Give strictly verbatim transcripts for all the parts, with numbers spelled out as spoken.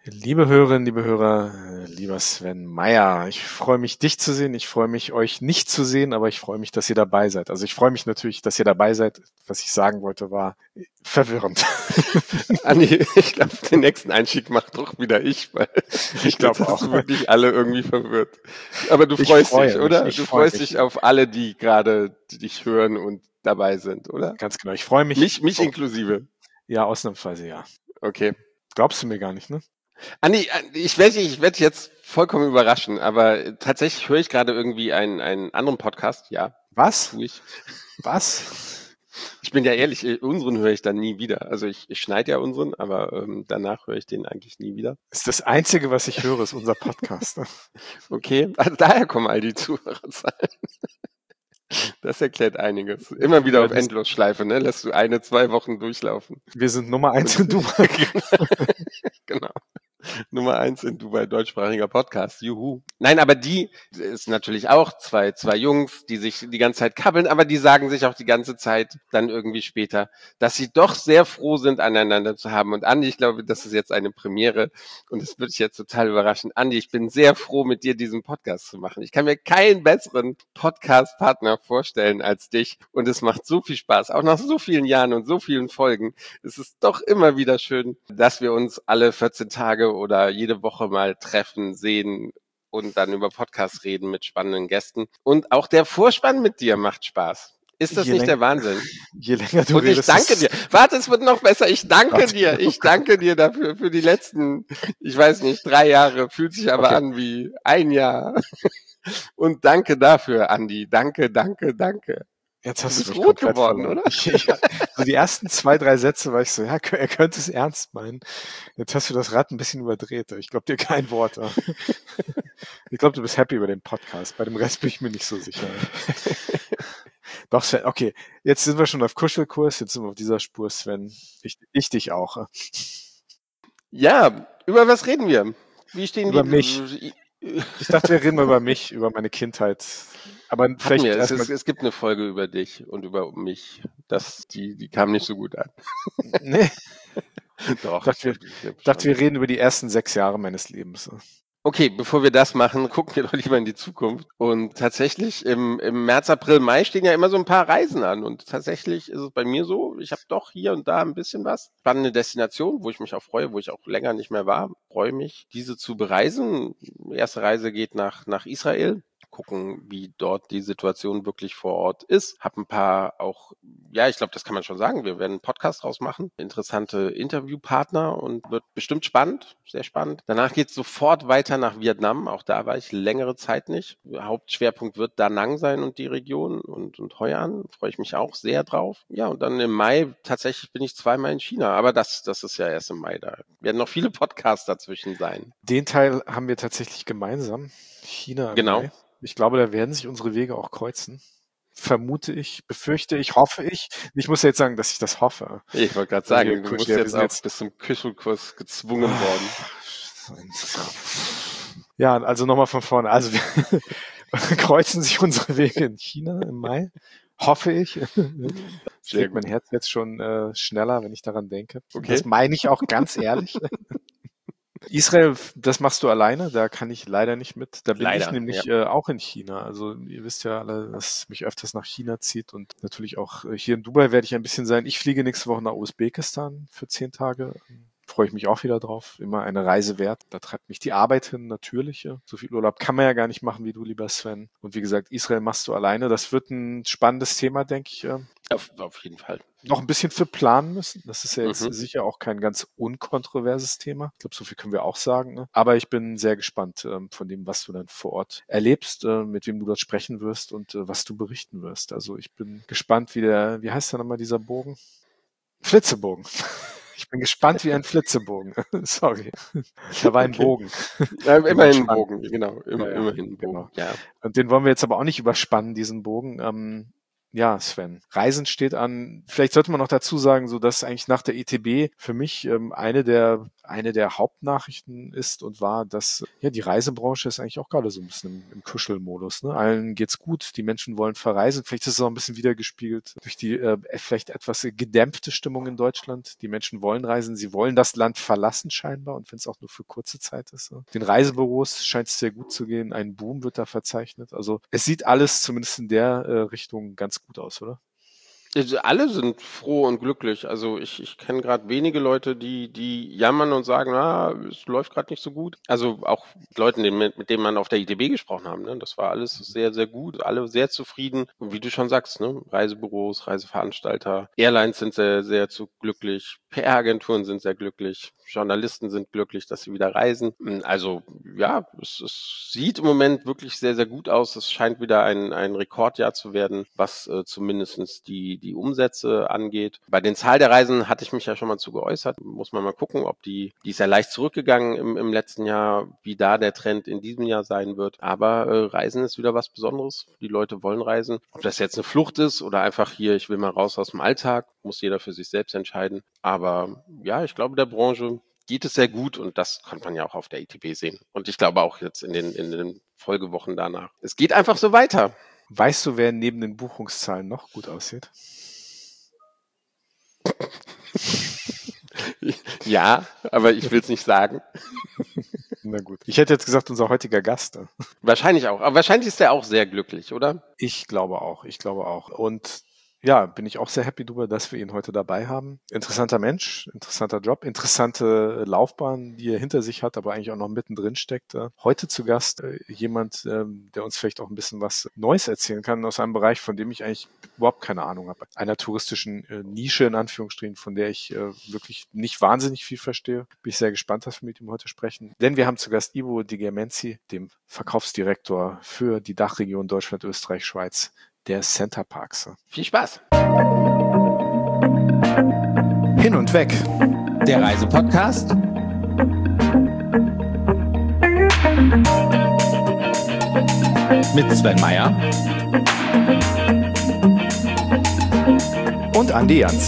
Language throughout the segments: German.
Liebe Hörerinnen, liebe Hörer, äh, lieber Sven Meyer, ich freue mich, dich zu sehen. Ich freue mich, euch nicht zu sehen, aber ich freue mich, dass ihr dabei seid. Also ich freue mich natürlich, dass ihr dabei seid. Was ich sagen wollte, war verwirrend. Andi, ich glaube, den nächsten Einstieg macht doch wieder ich, weil Ich glaube jetzt auch. hast du wirklich alle irgendwie verwirrt. Aber du Ich freust freue dich, mich, oder? ich Du freue freust mich. dich auf alle, die gerade dich hören und dabei sind, oder? Ganz genau, ich freue mich. Mich, mich Oh, inklusive. ja, ausnahmsweise ja. Okay. Glaubst du mir gar nicht, ne? Andi, ich werde ich werd dich jetzt vollkommen überraschen, aber tatsächlich höre ich gerade irgendwie einen, einen anderen Podcast. Ja, Was? tue ich. Was? Ich bin ja ehrlich, äh, unseren höre ich dann nie wieder. Also ich, ich schneide ja unseren, aber ähm, danach höre ich den eigentlich nie wieder. Das ist das Einzige, was ich höre, ist unser Podcast. Ne? Okay, also daher kommen all die Zuhörerzahlen. Das erklärt einiges. Immer wieder Ja, auf das- Endlosschleife, ne? Lässt du eine, zwei Wochen durchlaufen. Wir sind Nummer eins in Dubai. Genau. Nummer eins in Dubai, deutschsprachiger Podcast. Juhu. Nein, aber die ist natürlich auch zwei, zwei Jungs, die sich die ganze Zeit kabbeln, aber die sagen sich auch die ganze Zeit dann irgendwie später, dass sie doch sehr froh sind, aneinander zu haben. Und Andi, ich glaube, das ist jetzt eine Premiere und das würde ich jetzt total überraschen. Andi, ich bin sehr froh, mit dir diesen Podcast zu machen. Ich kann mir keinen besseren Podcast-Partner vorstellen als dich und es macht so viel Spaß, auch nach so vielen Jahren und so vielen Folgen. Es ist doch immer wieder schön, dass wir uns alle vierzehn Tage oder jede Woche mal treffen, sehen und dann über Podcasts reden mit spannenden Gästen. Und auch der Vorspann mit dir macht Spaß. Ist das Je nicht läng- der Wahnsinn? Je länger du Und ich redest, danke ist- dir. Warte, es wird noch besser. Ich danke Gott. dir. Ich danke dir dafür, für die letzten, ich weiß nicht, drei Jahre. Fühlt sich aber Okay. an wie ein Jahr. Und danke dafür, Andi. Danke, danke, danke. Jetzt Du hast du bist mich rot komplett geworden, verloren. oder? Ich, ich, so die ersten zwei, drei Sätze war ich so, ja, er könnte es ernst meinen. Jetzt hast du das Rad ein bisschen überdreht. Ich glaube dir kein Wort. Ich glaube, du bist happy über den Podcast. Bei dem Rest bin ich mir nicht so sicher. Doch, Sven, okay. Jetzt sind wir schon auf Kuschelkurs. Jetzt sind wir auf dieser Spur, Sven. Ich, ich dich auch. Ja, über was reden wir? Wie stehen Über die? mich. Ich dachte, wir reden mal über mich, über meine Kindheit. Aber vielleicht wir. Es, erstmal. es, es gibt eine Folge über dich und über mich. Das, die, die kam nicht so gut an. Nee. Doch. Ich dachte, wir, ich dachte, wir reden über die ersten sechs Jahre meines Lebens. Okay, bevor wir das machen, gucken wir doch lieber in die Zukunft. Und tatsächlich im, im März, April, Mai stehen ja immer so ein paar Reisen an. Und tatsächlich ist es bei mir so, ich habe doch hier und da ein bisschen was. Spannende Destination, wo ich mich auch freue, wo ich auch länger nicht mehr war. Freue mich, diese zu bereisen. Die erste Reise geht nach, nach Israel. Gucken, wie dort die Situation wirklich vor Ort ist. Hab ein paar auch, ja, ich glaube, das kann man schon sagen. Wir werden einen Podcast draus machen. Interessante Interviewpartner und wird bestimmt spannend, sehr spannend. Danach geht es sofort weiter nach Vietnam. Auch da war ich längere Zeit nicht. Hauptschwerpunkt wird Da Nang sein und die Region und, und Hoi An. Freue ich mich auch sehr drauf. Ja, und dann im Mai, tatsächlich bin ich zweimal in China. Aber das, das ist ja erst im Mai. Da werden noch viele Podcasts dazwischen sein. Den Teil haben wir tatsächlich gemeinsam. China im Genau. Mai. Ich glaube, da werden sich unsere Wege auch kreuzen. Vermute ich, befürchte ich, hoffe ich. Ich muss ja jetzt sagen, dass ich das hoffe. Ich wollte gerade Weil sagen, wir du kuscheln- musst ja, wir jetzt sind auch jetzt- bis zum Kuschelkurs gezwungen Ah, worden. Ja, also nochmal von vorne. Also wir kreuzen sich unsere Wege in China im Mai. Hoffe ich. Schlägt mein Herz jetzt schon äh, schneller, wenn ich daran denke. Okay. Das meine ich auch ganz ehrlich. Israel, das machst du alleine, da kann ich leider nicht mit. Da bin Leider, ich nämlich äh, auch in China. Also ihr wisst ja alle, dass mich öfters nach China zieht und natürlich auch äh, hier in Dubai werde ich ein bisschen sein. Ich fliege nächste Woche nach Usbekistan für zehn Tage. Freue ich mich auch wieder drauf. Immer eine Reise wert. Da treibt mich die Arbeit hin, natürlich. Ja. So viel Urlaub kann man ja gar nicht machen wie du, lieber Sven. Und wie gesagt, Israel machst du alleine. Das wird ein spannendes Thema, denke ich. Ja. Auf, auf jeden Fall. Noch ein bisschen für planen müssen. Das ist ja jetzt Mhm. sicher auch kein ganz unkontroverses Thema. Ich glaube, so viel können wir auch sagen. Ne? Aber ich bin sehr gespannt ähm, von dem, was du dann vor Ort erlebst, äh, mit wem du dort sprechen wirst und äh, was du berichten wirst. Also ich bin gespannt, wie der, wie heißt der nochmal dieser Bogen? Flitzebogen. Ich bin gespannt wie ein Flitzebogen. Sorry. Da war ein Okay. Bogen. Ja, immerhin ein Spannend. Bogen, genau. Immer, Ja, ja, immerhin ein Bogen. genau. Ja. Und den wollen wir jetzt aber auch nicht überspannen, diesen Bogen. Ähm, ja, Sven. Reisen steht an. Vielleicht sollte man noch dazu sagen, so dass eigentlich nach der E T B für mich ähm, eine der eine der Hauptnachrichten ist und war, dass ja die Reisebranche ist eigentlich auch gerade so ein bisschen im, im Kuschelmodus. Ne? Allen geht's gut, die Menschen wollen verreisen. Vielleicht ist es auch ein bisschen wiedergespielt durch die äh, vielleicht etwas gedämpfte Stimmung in Deutschland. Die Menschen wollen reisen, sie wollen das Land verlassen scheinbar und wenn es auch nur für kurze Zeit ist. Ne? Den Reisebüros scheint es sehr gut zu gehen. Ein Boom wird da verzeichnet. Also es sieht alles zumindest in der äh, Richtung ganz gut aus, oder? Also alle sind froh und glücklich. Also ich, ich kenne gerade wenige Leute, die, die jammern und sagen, ah, es läuft gerade nicht so gut. Also auch Leute, mit, mit denen man auf der I T B gesprochen haben, ne? Das war alles sehr, sehr gut, alle sehr zufrieden. Und wie du schon sagst, ne? Reisebüros, Reiseveranstalter, Airlines sind sehr, sehr zu glücklich, P R-Agenturen sind sehr glücklich, Journalisten sind glücklich, dass sie wieder reisen. Also ja, es, es sieht im Moment wirklich sehr, sehr gut aus. Es scheint wieder ein, ein Rekordjahr zu werden, was äh, zumindestens die die Umsätze angeht. Bei den Zahl der Reisen hatte ich mich ja schon mal zu geäußert. Muss man mal gucken, ob die, die ist ja leicht zurückgegangen im, im letzten Jahr, wie da der Trend in diesem Jahr sein wird. Aber äh, Reisen ist wieder was Besonderes. Die Leute wollen reisen. Ob das jetzt eine Flucht ist oder einfach hier, ich will mal raus aus dem Alltag, muss jeder für sich selbst entscheiden. Aber ja, ich glaube, der Branche geht es sehr gut und das konnte man ja auch auf der I T B sehen. Und ich glaube auch jetzt in den, in den Folgewochen danach. Es geht einfach so weiter. Weißt du, wer neben den Buchungszahlen noch gut aussieht? Ja, aber ich will es nicht sagen. Na gut. Ich hätte jetzt gesagt, unser heutiger Gast. Wahrscheinlich auch. Aber wahrscheinlich ist er auch sehr glücklich, oder? Ich glaube auch. Ich glaube auch. Und ja, bin ich auch sehr happy drüber, dass wir ihn heute dabei haben. Interessanter Mensch, interessanter Job, interessante Laufbahn, die er hinter sich hat, aber eigentlich auch noch mittendrin steckt. Heute zu Gast jemand, der uns vielleicht auch ein bisschen was Neues erzählen kann aus einem Bereich, von dem ich eigentlich überhaupt keine Ahnung habe. Einer touristischen Nische in Anführungsstrichen, von der ich wirklich nicht wahnsinnig viel verstehe. Bin ich sehr gespannt, dass wir mit ihm heute sprechen. Denn wir haben zu Gast Ivo Di Germenzi, dem Verkaufsdirektor für die Dachregion Deutschland, Österreich, Schweiz, der Center Parcs. Viel Spaß! Hin und weg. Der Reisepodcast. Mit Sven Meyer und Andi Jans.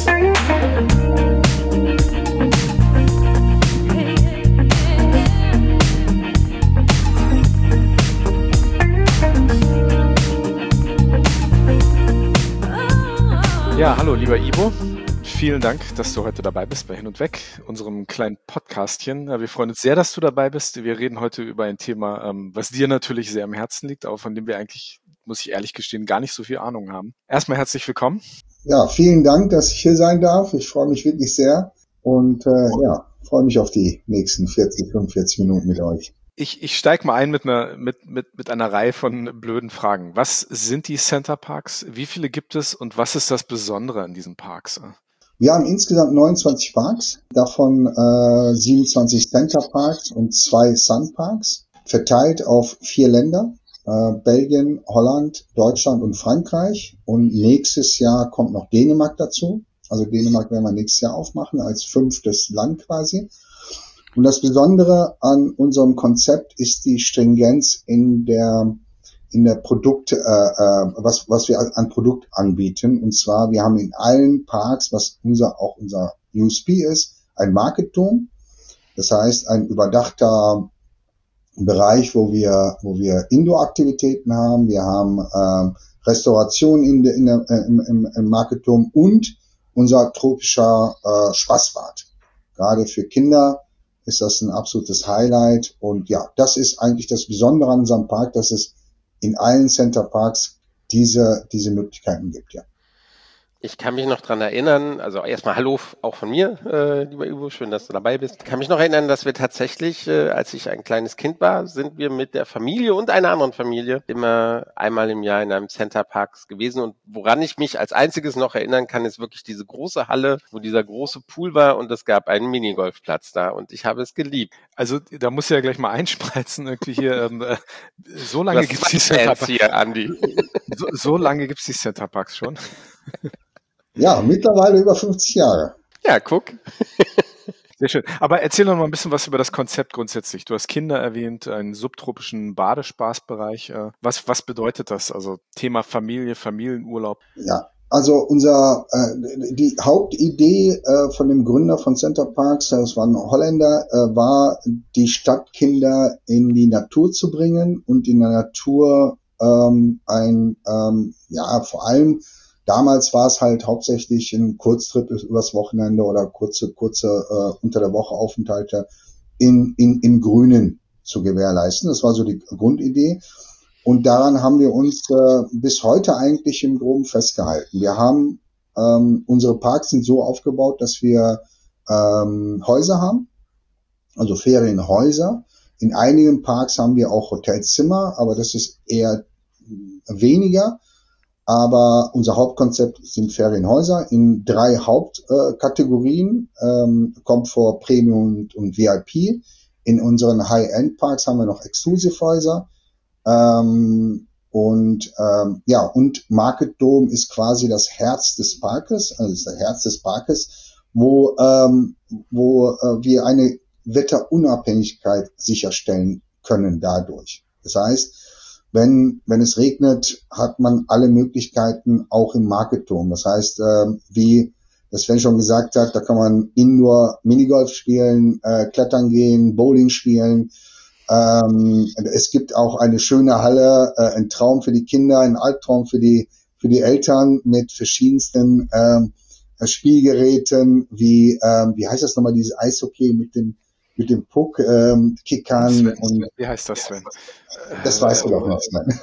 Ja, hallo lieber Ivo. Vielen Dank, dass du heute dabei bist bei Hin und Weg, unserem kleinen Podcastchen. Wir freuen uns sehr, dass du dabei bist. Wir reden heute über ein Thema, was dir natürlich sehr am Herzen liegt, aber von dem wir eigentlich, muss ich ehrlich gestehen, gar nicht so viel Ahnung haben. Erstmal herzlich willkommen. Ja, vielen Dank, dass ich hier sein darf. Ich freue mich wirklich sehr und äh, ja, freue mich auf die nächsten vierzig, fünfundvierzig Minuten mit euch. Ich, ich steige mal ein mit einer, mit, mit, mit einer Reihe von blöden Fragen. Was sind die Center Parcs? Wie viele gibt es und was ist das Besondere an diesen Parks? Wir haben insgesamt neunundzwanzig Parks, davon äh, siebenundzwanzig Center Parks und zwei Sun Parks, verteilt auf vier Länder, äh, Belgien, Holland, Deutschland und Frankreich. Und nächstes Jahr kommt noch Dänemark dazu. Also Dänemark werden wir nächstes Jahr aufmachen als fünftes Land quasi. Und das Besondere an unserem Konzept ist die Stringenz in der in der Produkt, äh, äh, was was wir an Produkt anbieten. Und zwar, wir haben in allen Parks, was unser auch unser U S P ist, ein Market Dome. Das heißt, ein überdachter Bereich, wo wir wo wir Indoor-Aktivitäten haben. Wir haben äh, Restauration in der, in der, äh, im, im, im Market Dome und unser tropischer äh, Spaßbad. Gerade für Kinder ist das ein absolutes Highlight. Und ja, das ist eigentlich das Besondere an unserem Park, dass es in allen Center Parks diese, diese Möglichkeiten gibt, ja. Ich kann mich noch dran erinnern, also erstmal Hallo auch von mir, äh, lieber Ivo, schön, dass du dabei bist. Ich kann mich noch erinnern, dass wir tatsächlich, äh, als ich ein kleines Kind war, sind wir mit der Familie und einer anderen Familie immer einmal im Jahr in einem Center Parks gewesen. Und woran ich mich als einziges noch erinnern kann, ist wirklich diese große Halle, wo dieser große Pool war und es gab einen Minigolfplatz da und ich habe es geliebt. Also da muss ja gleich mal einspreizen, irgendwie hier, ähm, äh, so lange gibt es die Center Parks hier, Andi. So, so lange gibt es die Center Parks schon. Ja, mittlerweile über fünfzig Jahre. Ja, guck. Sehr schön. Aber erzähl doch mal ein bisschen was über das Konzept grundsätzlich. Du hast Kinder erwähnt, einen subtropischen Badespaßbereich. Was, was bedeutet das? Also Thema Familie, Familienurlaub? Ja, Also unser äh, die Hauptidee äh, von dem Gründer von Center Parcs, das war ein Holländer, äh, war, die Stadtkinder in die Natur zu bringen und in der Natur ähm, ein, ähm, ja, vor allem damals war es halt hauptsächlich ein Kurztrip übers Wochenende oder kurze, kurze äh, unter der Woche Aufenthalte in, in, im Grünen zu gewährleisten. Das war so die Grundidee. Und daran haben wir uns äh, bis heute eigentlich im Groben festgehalten. Wir haben, ähm, unsere Parks sind so aufgebaut, dass wir ähm, Häuser haben, also Ferienhäuser. In einigen Parks haben wir auch Hotelzimmer, aber das ist eher weniger. Aber unser Hauptkonzept sind Ferienhäuser in drei Hauptkategorien, äh, ähm, Komfort, Premium und, und V I P. In unseren High-End-Parks haben wir noch Exclusive-Häuser. Ähm, und ähm, ja, und Market Dome ist quasi das Herz des Parkes, also das Herz des Parkes, wo ähm, wo äh, wir eine Wetterunabhängigkeit sicherstellen können dadurch. Das heißt, wenn wenn es regnet, hat man alle Möglichkeiten auch im Market Dome. Das heißt, äh, wie das Sven schon gesagt hat, da kann man Indoor Minigolf spielen, äh, klettern gehen, Bowling spielen. Ähm, es gibt auch eine schöne Halle, äh, ein Traum für die Kinder, ein Albtraum für die für die Eltern mit verschiedensten ähm, Spielgeräten, wie ähm, wie heißt das nochmal, dieses Eishockey mit dem mit dem Puck, ähm, Kickern. Sven, und wie heißt das, Sven? Das weißt du doch nicht, Sven.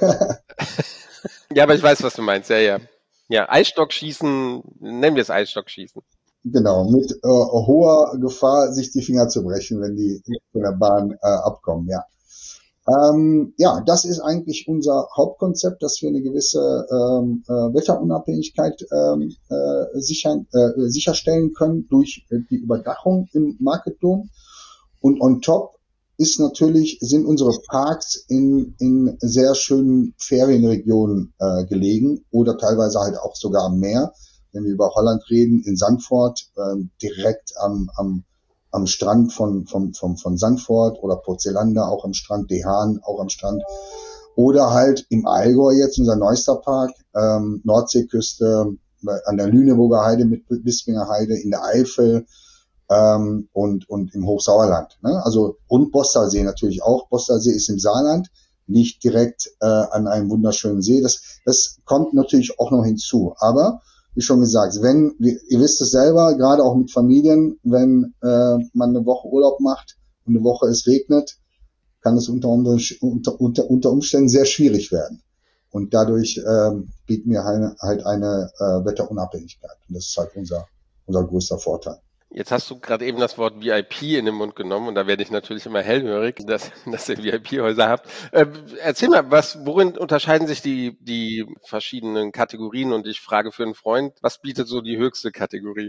Ja, aber ich weiß, was du meinst. Ja, ja. Ja, Eisstockschießen, nennen wir es Eisstockschießen. Genau, mit äh, hoher Gefahr, sich die Finger zu brechen, wenn die von der Bahn äh, abkommen, ja. Ähm, ja, das ist eigentlich unser Hauptkonzept, dass wir eine gewisse ähm, äh, Wetterunabhängigkeit ähm, äh, sichern, äh, sicherstellen können durch äh, die Überdachung im Market Dome. Und on top ist natürlich, sind unsere Parks in, in sehr schönen Ferienregionen äh, gelegen oder teilweise halt auch sogar am Meer. Wenn wir über Holland reden, in Zandvoort, äh, direkt am, am, am Strand von, von, von, von Zandvoort oder Porzelanda, auch am Strand, De Haan, auch am Strand. Oder halt im Allgäu jetzt, unser neuester Park, ähm, Nordseeküste, an der Lüneburger Heide mit Bispinger Heide, in der Eifel, ähm, und, und im Hochsauerland. Ne? Also, und Bostalsee natürlich auch. Bostalsee ist im Saarland, nicht direkt äh, an einem wunderschönen See. Das, das kommt natürlich auch noch hinzu. Aber wie schon gesagt, wenn, ihr wisst es selber, gerade auch mit Familien, wenn äh, man eine Woche Urlaub macht und eine Woche es regnet, kann es unter, unter, unter, unter Umständen sehr schwierig werden. Und dadurch ähm, bieten wir halt, halt eine äh, Wetterunabhängigkeit. Und das ist halt unser, unser größter Vorteil. Jetzt hast du gerade eben das Wort V I P in den Mund genommen und da werde ich natürlich immer hellhörig, dass, dass ihr V I P-Häuser habt. Äh, erzähl mal, was, worin unterscheiden sich die, die verschiedenen Kategorien? Und ich frage für einen Freund, was bietet so die höchste Kategorie?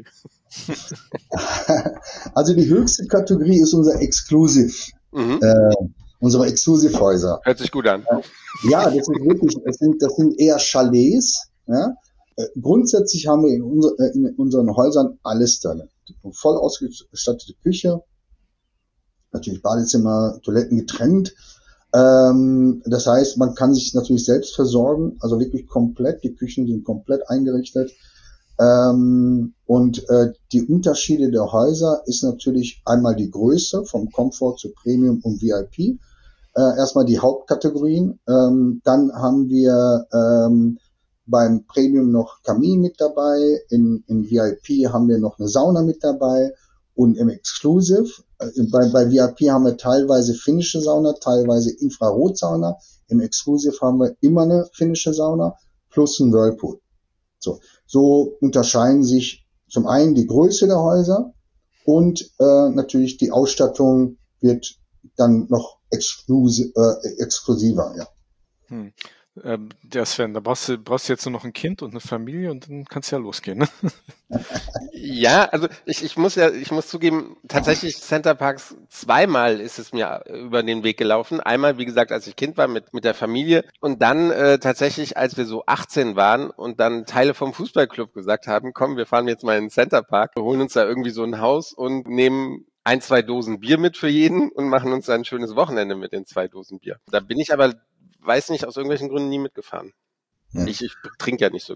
Also die höchste Kategorie ist unser Exclusive, mhm. äh, unsere Exclusive-Häuser. Hört sich gut an. Äh, ja, das sind wirklich, das sind, das sind eher Chalets, ja. Äh, grundsätzlich haben wir in, unser, äh, in unseren Häusern alles drin. Voll ausgestattete Küche, natürlich Badezimmer, Toiletten getrennt. Ähm, das heißt, man kann sich natürlich selbst versorgen, also wirklich komplett. Die Küchen sind komplett eingerichtet. Ähm, und äh, die Unterschiede der Häuser ist natürlich einmal die Größe vom Komfort zu Premium und V I P. Äh, erstmal die Hauptkategorien. Ähm, dann haben wir ähm, beim Premium noch Kamin mit dabei, in, in V I P haben wir noch eine Sauna mit dabei und im Exclusive, äh, bei, bei V I P haben wir teilweise finnische Sauna, teilweise Infrarotsauna, im Exclusive haben wir immer eine finnische Sauna plus ein Whirlpool. So, so unterscheiden sich zum einen die Größe der Häuser und äh, natürlich die Ausstattung wird dann noch exklusiv, äh, exklusiver, ja. Hm. Ähm, der Sven, da brauchst du, brauchst du jetzt nur noch ein Kind und eine Familie und dann kannst du ja losgehen, ne? Ja, also ich, ich muss ja, ich muss zugeben, tatsächlich Center Parcs zweimal ist es mir über den Weg gelaufen. Einmal, wie gesagt, als ich Kind war mit mit der Familie und dann äh, tatsächlich, als wir so achtzehn waren und dann Teile vom Fußballclub gesagt haben, komm, wir fahren jetzt mal in den Center Park, wir holen uns da irgendwie so ein Haus und nehmen ein, zwei Dosen Bier mit für jeden und machen uns ein schönes Wochenende mit den zwei Dosen Bier. Da bin ich aber, weiß nicht, aus irgendwelchen Gründen nie mitgefahren. Hm. Ich, ich trinke ja nicht so gern.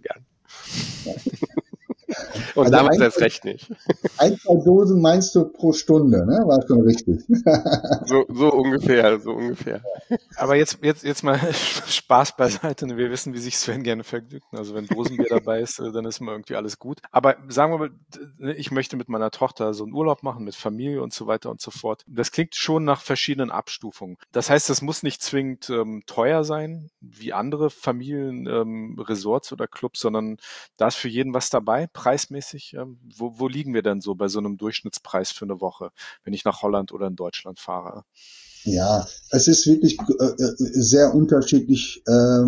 Und Also damals ein- erst recht nicht. Ein, zwei Dosen meinst du pro Stunde, ne? War schon richtig. So, so ungefähr, so ungefähr. Aber jetzt, jetzt, jetzt mal Spaß beiseite. Wir wissen, wie sich Sven gerne vergnügt. Also wenn Dosenbier dabei ist, dann ist immer irgendwie alles gut. Aber sagen wir mal, ich möchte mit meiner Tochter so einen Urlaub machen, mit Familie und so weiter und so fort. Das klingt schon nach verschiedenen Abstufungen. Das heißt, das muss nicht zwingend ähm, teuer sein, wie andere Familien, ähm, Resorts oder Clubs, sondern da ist für jeden was dabei, preismäßig. Ähm, wo, wo liegen wir denn so bei so einem Durchschnittspreis für eine Woche, wenn ich nach Holland oder in Deutschland fahre? Ja, es ist wirklich äh, sehr unterschiedlich.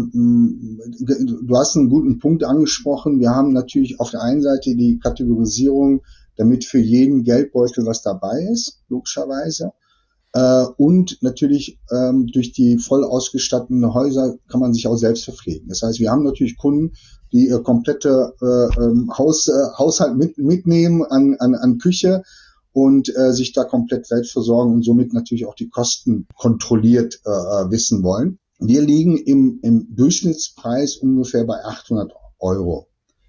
Ähm, du hast einen guten Punkt angesprochen. Wir haben natürlich auf der einen Seite die Kategorisierung, damit für jeden Geldbeutel was dabei ist, logischerweise. Äh, und natürlich ähm, durch die voll ausgestatteten Häuser kann man sich auch selbst verpflegen. Das heißt, wir haben natürlich Kunden, die ihr komplette äh, ähm, Haus, äh, Haushalt mit, mitnehmen an, an, an Küche und äh, sich da komplett selbst versorgen und somit natürlich auch die Kosten kontrolliert äh, wissen wollen. Wir liegen im, im Durchschnittspreis ungefähr bei achthundert Euro.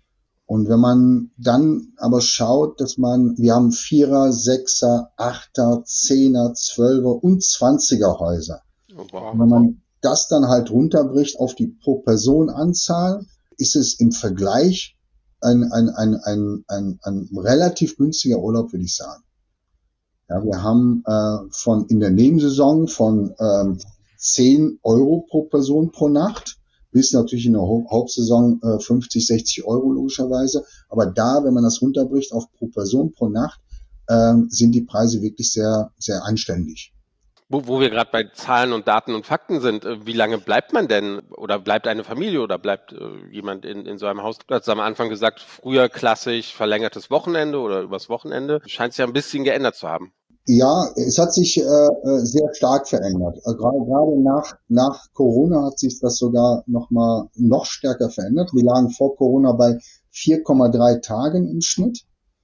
Und wenn man dann aber schaut, dass man, wir haben Vierer, Sechser, Achter, Zehner, Zwölfer und Zwanziger Häuser. Oh, wow. Und wenn man das dann halt runterbricht auf die Pro-Person-Anzahl, ist es im Vergleich ein, ein, ein, ein, ein, ein relativ günstiger Urlaub, würde ich sagen. Ja, wir haben äh, von in der Nebensaison von ähm, zehn Euro pro Person pro Nacht bis natürlich in der Haupt- Hauptsaison äh, fünfzig, sechzig Euro logischerweise. Aber da, wenn man das runterbricht auf pro Person pro Nacht, äh, sind die Preise wirklich sehr, sehr anständig. Wo, wo wir gerade bei Zahlen und Daten und Fakten sind, äh, wie lange bleibt man denn oder bleibt eine Familie oder bleibt äh, jemand in, in so einem Haus? Du hast am Anfang gesagt, früher klassisch verlängertes Wochenende oder übers Wochenende. Scheint sich ja ein bisschen geändert zu haben. Ja, es hat sich äh, sehr stark verändert. Äh, Gerade gerade nach nach Corona hat sich das sogar noch mal noch stärker verändert. Wir lagen vor Corona bei vier Komma drei Tagen im Schnitt.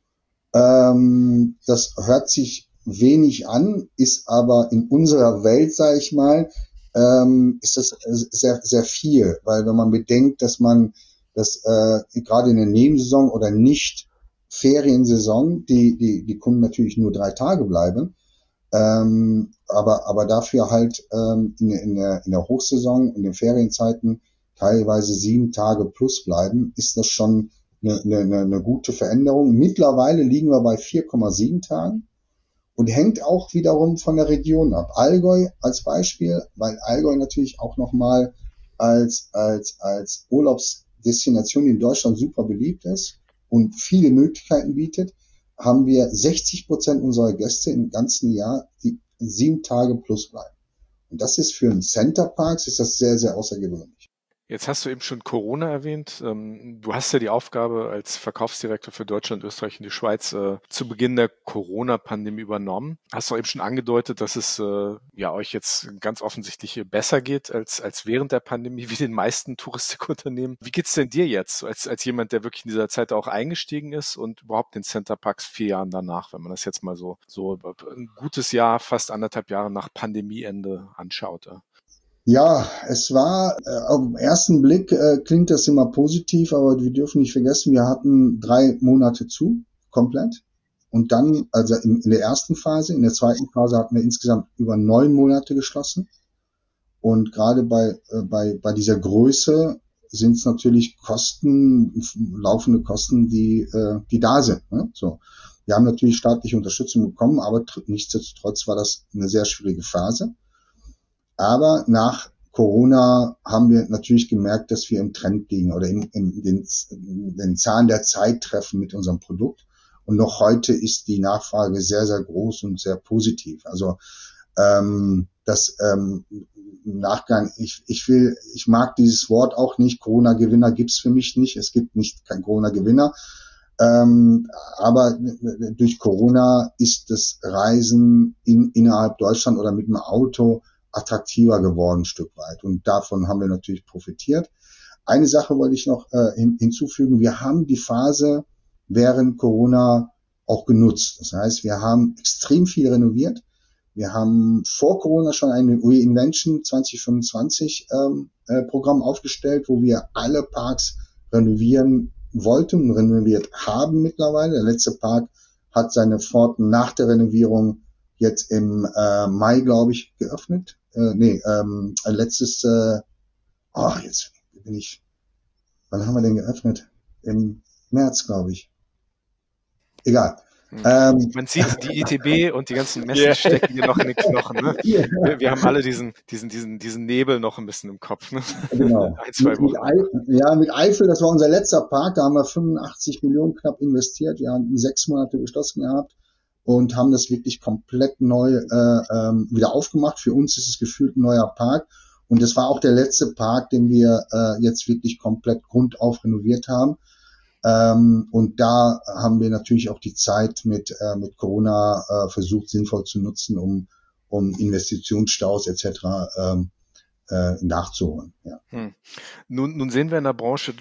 Ähm, das hört sich wenig an, ist aber in unserer Welt, sage ich mal, ähm, ist das sehr sehr viel, weil wenn man bedenkt, dass man das äh, gerade in der Nebensaison oder nicht Feriensaison, die, die, die Kunden natürlich nur drei Tage bleiben, ähm, aber, aber dafür halt ähm, in, in, der, in der Hochsaison, in den Ferienzeiten teilweise sieben Tage plus bleiben, ist das schon eine, eine, eine gute Veränderung. Mittlerweile liegen wir bei vier Komma sieben Tagen und hängt auch wiederum von der Region ab. Allgäu als Beispiel, weil Allgäu natürlich auch nochmal als, als, als Urlaubsdestination in Deutschland super beliebt ist und viele Möglichkeiten bietet, haben wir sechzig Prozent unserer Gäste im ganzen Jahr, die sieben Tage plus bleiben. Und das ist für einen Centerparks ist das sehr, sehr außergewöhnlich. Jetzt hast du eben schon Corona erwähnt. Du hast ja die Aufgabe als Verkaufsdirektor für Deutschland, Österreich und die Schweiz äh, zu Beginn der Corona-Pandemie übernommen. Hast du eben schon angedeutet, dass es äh, ja euch jetzt ganz offensichtlich besser geht als als während der Pandemie, wie den meisten Touristikunternehmen. Wie geht's denn dir jetzt, als als jemand, der wirklich in dieser Zeit auch eingestiegen ist und überhaupt den Centerparks vier Jahren danach, wenn man das jetzt mal so so ein gutes Jahr, fast anderthalb Jahre nach Pandemieende anschaut? Ja, es war, äh, auf den ersten Blick äh, klingt das immer positiv, aber wir dürfen nicht vergessen, wir hatten drei Monate zu, komplett. Und dann, also in, in der ersten Phase, in der zweiten Phase hatten wir insgesamt über neun Monate geschlossen. Und gerade bei, äh, bei, bei dieser Größe sind es natürlich Kosten, laufende Kosten, die, äh, die da sind. Ne? So. Wir haben natürlich staatliche Unterstützung bekommen, aber tr- nichtsdestotrotz war das eine sehr schwierige Phase. Aber nach Corona haben wir natürlich gemerkt, dass wir im Trend liegen oder in, in, den, in den Zahlen der Zeit treffen mit unserem Produkt. Und noch heute ist die Nachfrage sehr, sehr groß und sehr positiv. Also ähm, das ähm, im Nachgang, ich, ich will, ich mag dieses Wort auch nicht. Corona-Gewinner gibt's für mich nicht. Es gibt nicht kein Corona-Gewinner. Ähm, aber durch Corona ist das Reisen in, innerhalb Deutschland oder mit dem Auto attraktiver geworden, ein Stück weit. Und davon haben wir natürlich profitiert. Eine Sache wollte ich noch äh, hin, hinzufügen. Wir haben die Phase während Corona auch genutzt. Das heißt, wir haben extrem viel renoviert. Wir haben vor Corona schon ein Reinvention zwanzig fünfundzwanzig ähm, äh, Programm aufgestellt, wo wir alle Parks renovieren wollten und renoviert haben mittlerweile. Der letzte Park hat seine Pforten nach der Renovierung jetzt im äh, Mai, glaube ich, geöffnet. Äh, nee, ähm, letztes, äh, ach, jetzt bin ich, wann haben wir den geöffnet? Im März, glaube ich. Egal. Ähm, Man sieht, die I T B und die ganzen Messen yeah. stecken dir noch in den Knochen. Ne? Yeah. Wir, wir haben alle diesen, diesen, diesen, diesen Nebel noch ein bisschen im Kopf. Ne? Genau. Ein, zwei mit, Wochen. Mit ja, mit Eifel, das war unser letzter Park, da haben wir fünfundachtzig Millionen knapp investiert. Wir haben sechs Monate geschlossen gehabt und haben das wirklich komplett neu äh, ähm, wieder aufgemacht. Für uns ist es gefühlt ein neuer Park. Und das war auch der letzte Park, den wir äh, jetzt wirklich komplett grundauf renoviert haben. Ähm, und da haben wir natürlich auch die Zeit mit äh, mit Corona äh, versucht sinnvoll zu nutzen, um um Investitionsstaus et cetera ähm, äh, nachzuholen. Ja. Hm. Nun, nun sehen wir in der Branche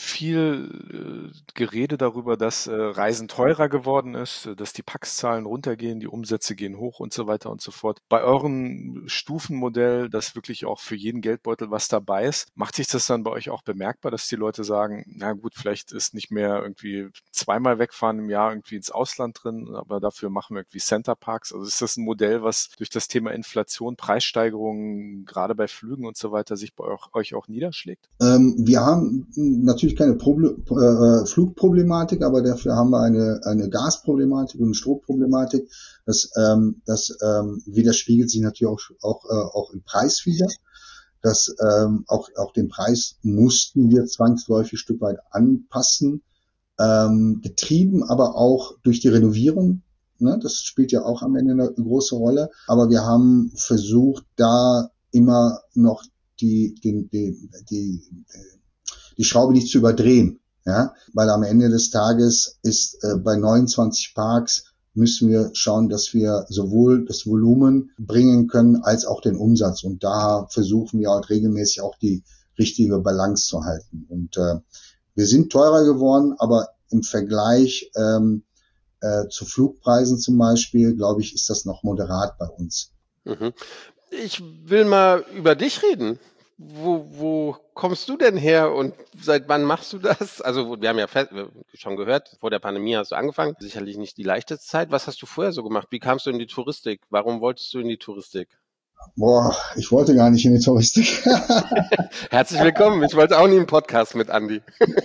viel äh, Gerede darüber, dass äh, Reisen teurer geworden ist, dass die Pax-Zahlen runtergehen, die Umsätze gehen hoch und so weiter und so fort. Bei eurem Stufenmodell, das wirklich auch für jeden Geldbeutel was dabei ist, macht sich das dann bei euch auch bemerkbar, dass die Leute sagen, na gut, vielleicht ist nicht mehr irgendwie zweimal wegfahren im Jahr irgendwie ins Ausland drin, aber dafür machen wir irgendwie Centerparks. Also ist das ein Modell, was durch das Thema Inflation, Preissteigerungen, gerade bei Flügen und so weiter, sich bei euch auch niederschlägt? Ähm, wir haben natürlich keine Proble- äh, Flugproblematik, aber dafür haben wir eine, eine Gasproblematik und eine Stromproblematik. Das, ähm, das ähm, widerspiegelt sich natürlich auch, auch, äh, auch im Preis wieder. Das, ähm, auch, auch den Preis mussten wir zwangsläufig ein Stück weit anpassen, ähm, getrieben aber auch durch die Renovierung. Ne? Das spielt ja auch am Ende eine große Rolle. Aber wir haben versucht, da immer noch die, die, die, die, die Schraube nicht zu überdrehen, ja, weil am Ende des Tages ist äh, bei neunundzwanzig Parks müssen wir schauen, dass wir sowohl das Volumen bringen können als auch den Umsatz, und da versuchen wir halt regelmäßig auch die richtige Balance zu halten. Und äh, wir sind teurer geworden, aber im Vergleich ähm, äh, zu Flugpreisen zum Beispiel, glaube ich, ist das noch moderat bei uns. Mhm. Ich will mal über dich reden. Wo, wo kommst du denn her und seit wann machst du das? Also wir haben ja fest, schon gehört, vor der Pandemie hast du angefangen. Sicherlich nicht die leichteste Zeit. Was hast du vorher so gemacht? Wie kamst du in die Touristik? Warum wolltest du in die Touristik? Boah, ich wollte gar nicht in die Touristik. Herzlich willkommen. Ich wollte auch nie einen Podcast mit Andi.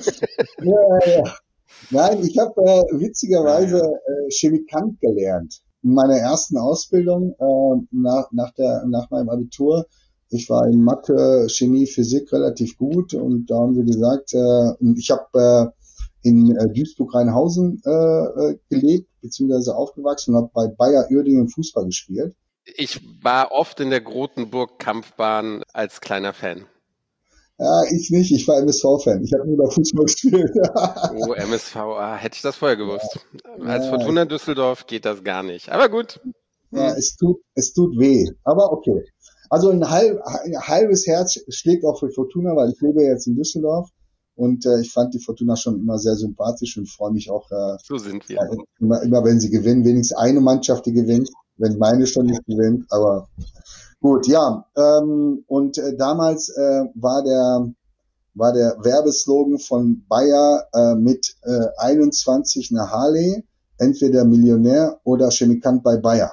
ja, ja. Nein, ich habe äh, witzigerweise äh, Chemikant gelernt. In meiner ersten Ausbildung äh, nach, nach, der, nach meinem Abitur, ich war in Mathe, Chemie, Physik relativ gut, und da haben sie gesagt, äh, ich habe äh, in äh, Duisburg-Rheinhausen äh, gelebt, beziehungsweise aufgewachsen und habe bei Bayer Uerdingen Fußball gespielt. Ich war oft in der Grotenburg-Kampfbahn als kleiner Fan. Ja, ich nicht, ich war M S V-Fan. Ich habe nur da Fußball gespielt. Oh, M S V, ah, hätte ich das vorher gewusst. Ja. Als Fortuna Düsseldorf geht das gar nicht. Aber gut. Ja, hm. es tut, es tut weh. Aber okay. Also ein, halb, ein halbes Herz schlägt auch für Fortuna, weil ich lebe jetzt in Düsseldorf und äh, ich fand die Fortuna schon immer sehr sympathisch und freue mich auch, äh, so sind wir. Äh, immer, immer, wenn sie gewinnen. Wenigstens eine Mannschaft, die gewinnt, wenn meine schon nicht gewinnt. Aber gut, ja. Ähm, und äh, damals äh, war der war der Werbeslogan von Bayer äh, mit äh, einundzwanzig eine Harley, entweder Millionär oder Chemikant bei Bayer.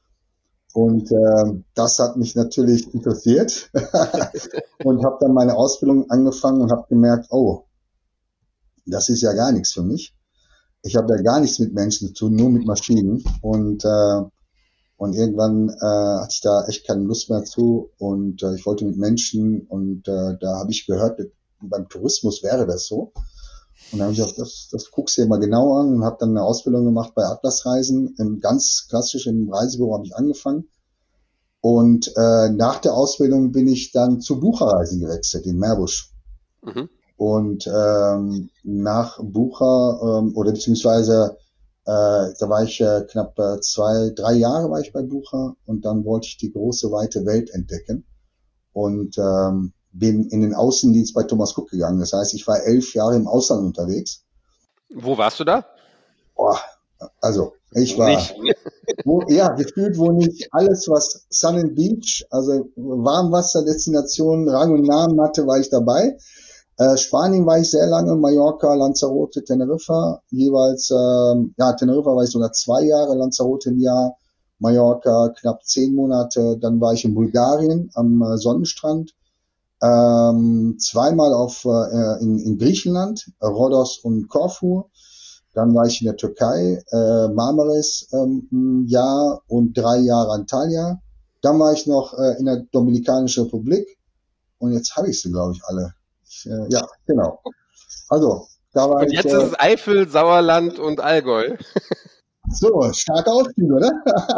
Und äh, das hat mich natürlich interessiert und habe dann meine Ausbildung angefangen und habe gemerkt, oh, das ist ja gar nichts für mich. Ich habe ja gar nichts mit Menschen zu tun, nur mit Maschinen. Und äh, und irgendwann äh, hatte ich da echt keine Lust mehr zu, und äh, ich wollte mit Menschen, und äh, da habe ich gehört, beim Tourismus wäre das so. Und dann habe ich gesagt, das, das guckst du dir mal genau an, und habe dann eine Ausbildung gemacht bei Atlas Reisen. Im ganz klassisch im Reisebüro habe ich angefangen. Und äh, nach der Ausbildung bin ich dann zu Bucherreisen gewechselt in Meerbusch. Mhm. Und ähm, nach Bucher, ähm, oder beziehungsweise äh, da war ich äh, knapp äh, zwei, drei Jahre war ich bei Bucher, und dann wollte ich die große, weite Welt entdecken. Und ähm, bin in den Außendienst bei Thomas Cook gegangen. Das heißt, ich war elf Jahre im Ausland unterwegs. Wo warst du da? Boah, also ich war, wo, ja, gefühlt, wo nicht alles, was Sun and Beach, also Warmwasserdestinationen, Rang und Namen hatte, war ich dabei. Äh, Spanien war ich sehr lange, Mallorca, Lanzarote, Teneriffa, jeweils, ähm, ja, Teneriffa war ich sogar zwei Jahre, Lanzarote ein Jahr, Mallorca knapp zehn Monate, dann war ich in Bulgarien am äh, Sonnenstrand, ähm, zweimal auf äh, in, in Griechenland, Rhodos und Korfu, dann war ich in der Türkei, äh, Marmaris ähm, ein Jahr und drei Jahre Antalya, dann war ich noch äh, in der Dominikanischen Republik und jetzt habe ich sie, glaube ich, alle. Ich, äh, ja, genau. Also, da war Und ich. jetzt Äh, ist es Eifel, Sauerland und Allgäu. So, starker Aufstieg, oder?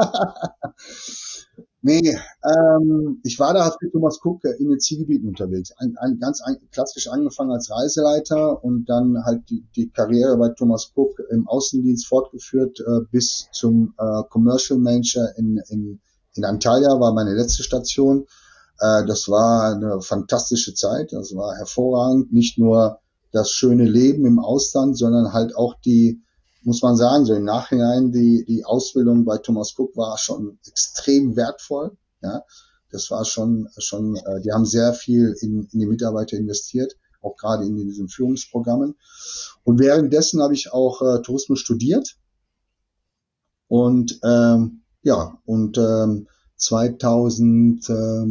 Nee, ähm, ich war da für Thomas Cook in den Zielgebieten unterwegs. Ein, ein, ganz ein, klassisch angefangen als Reiseleiter und dann halt die, die Karriere bei Thomas Cook im Außendienst fortgeführt äh, bis zum äh, Commercial Manager in, in, in Antalya, war meine letzte Station. Äh, das war eine fantastische Zeit, das war hervorragend. Nicht nur das schöne Leben im Ausland, sondern halt auch die, muss man sagen, so im Nachhinein, die, die Ausbildung bei Thomas Cook war schon extrem wertvoll, ja. Das war schon, schon, äh, die haben sehr viel in, in die Mitarbeiter investiert, auch gerade in diesen Führungsprogrammen. Und währenddessen habe ich auch äh, Tourismus studiert. Und, ähm, ja, und, ähm, zweitausendelf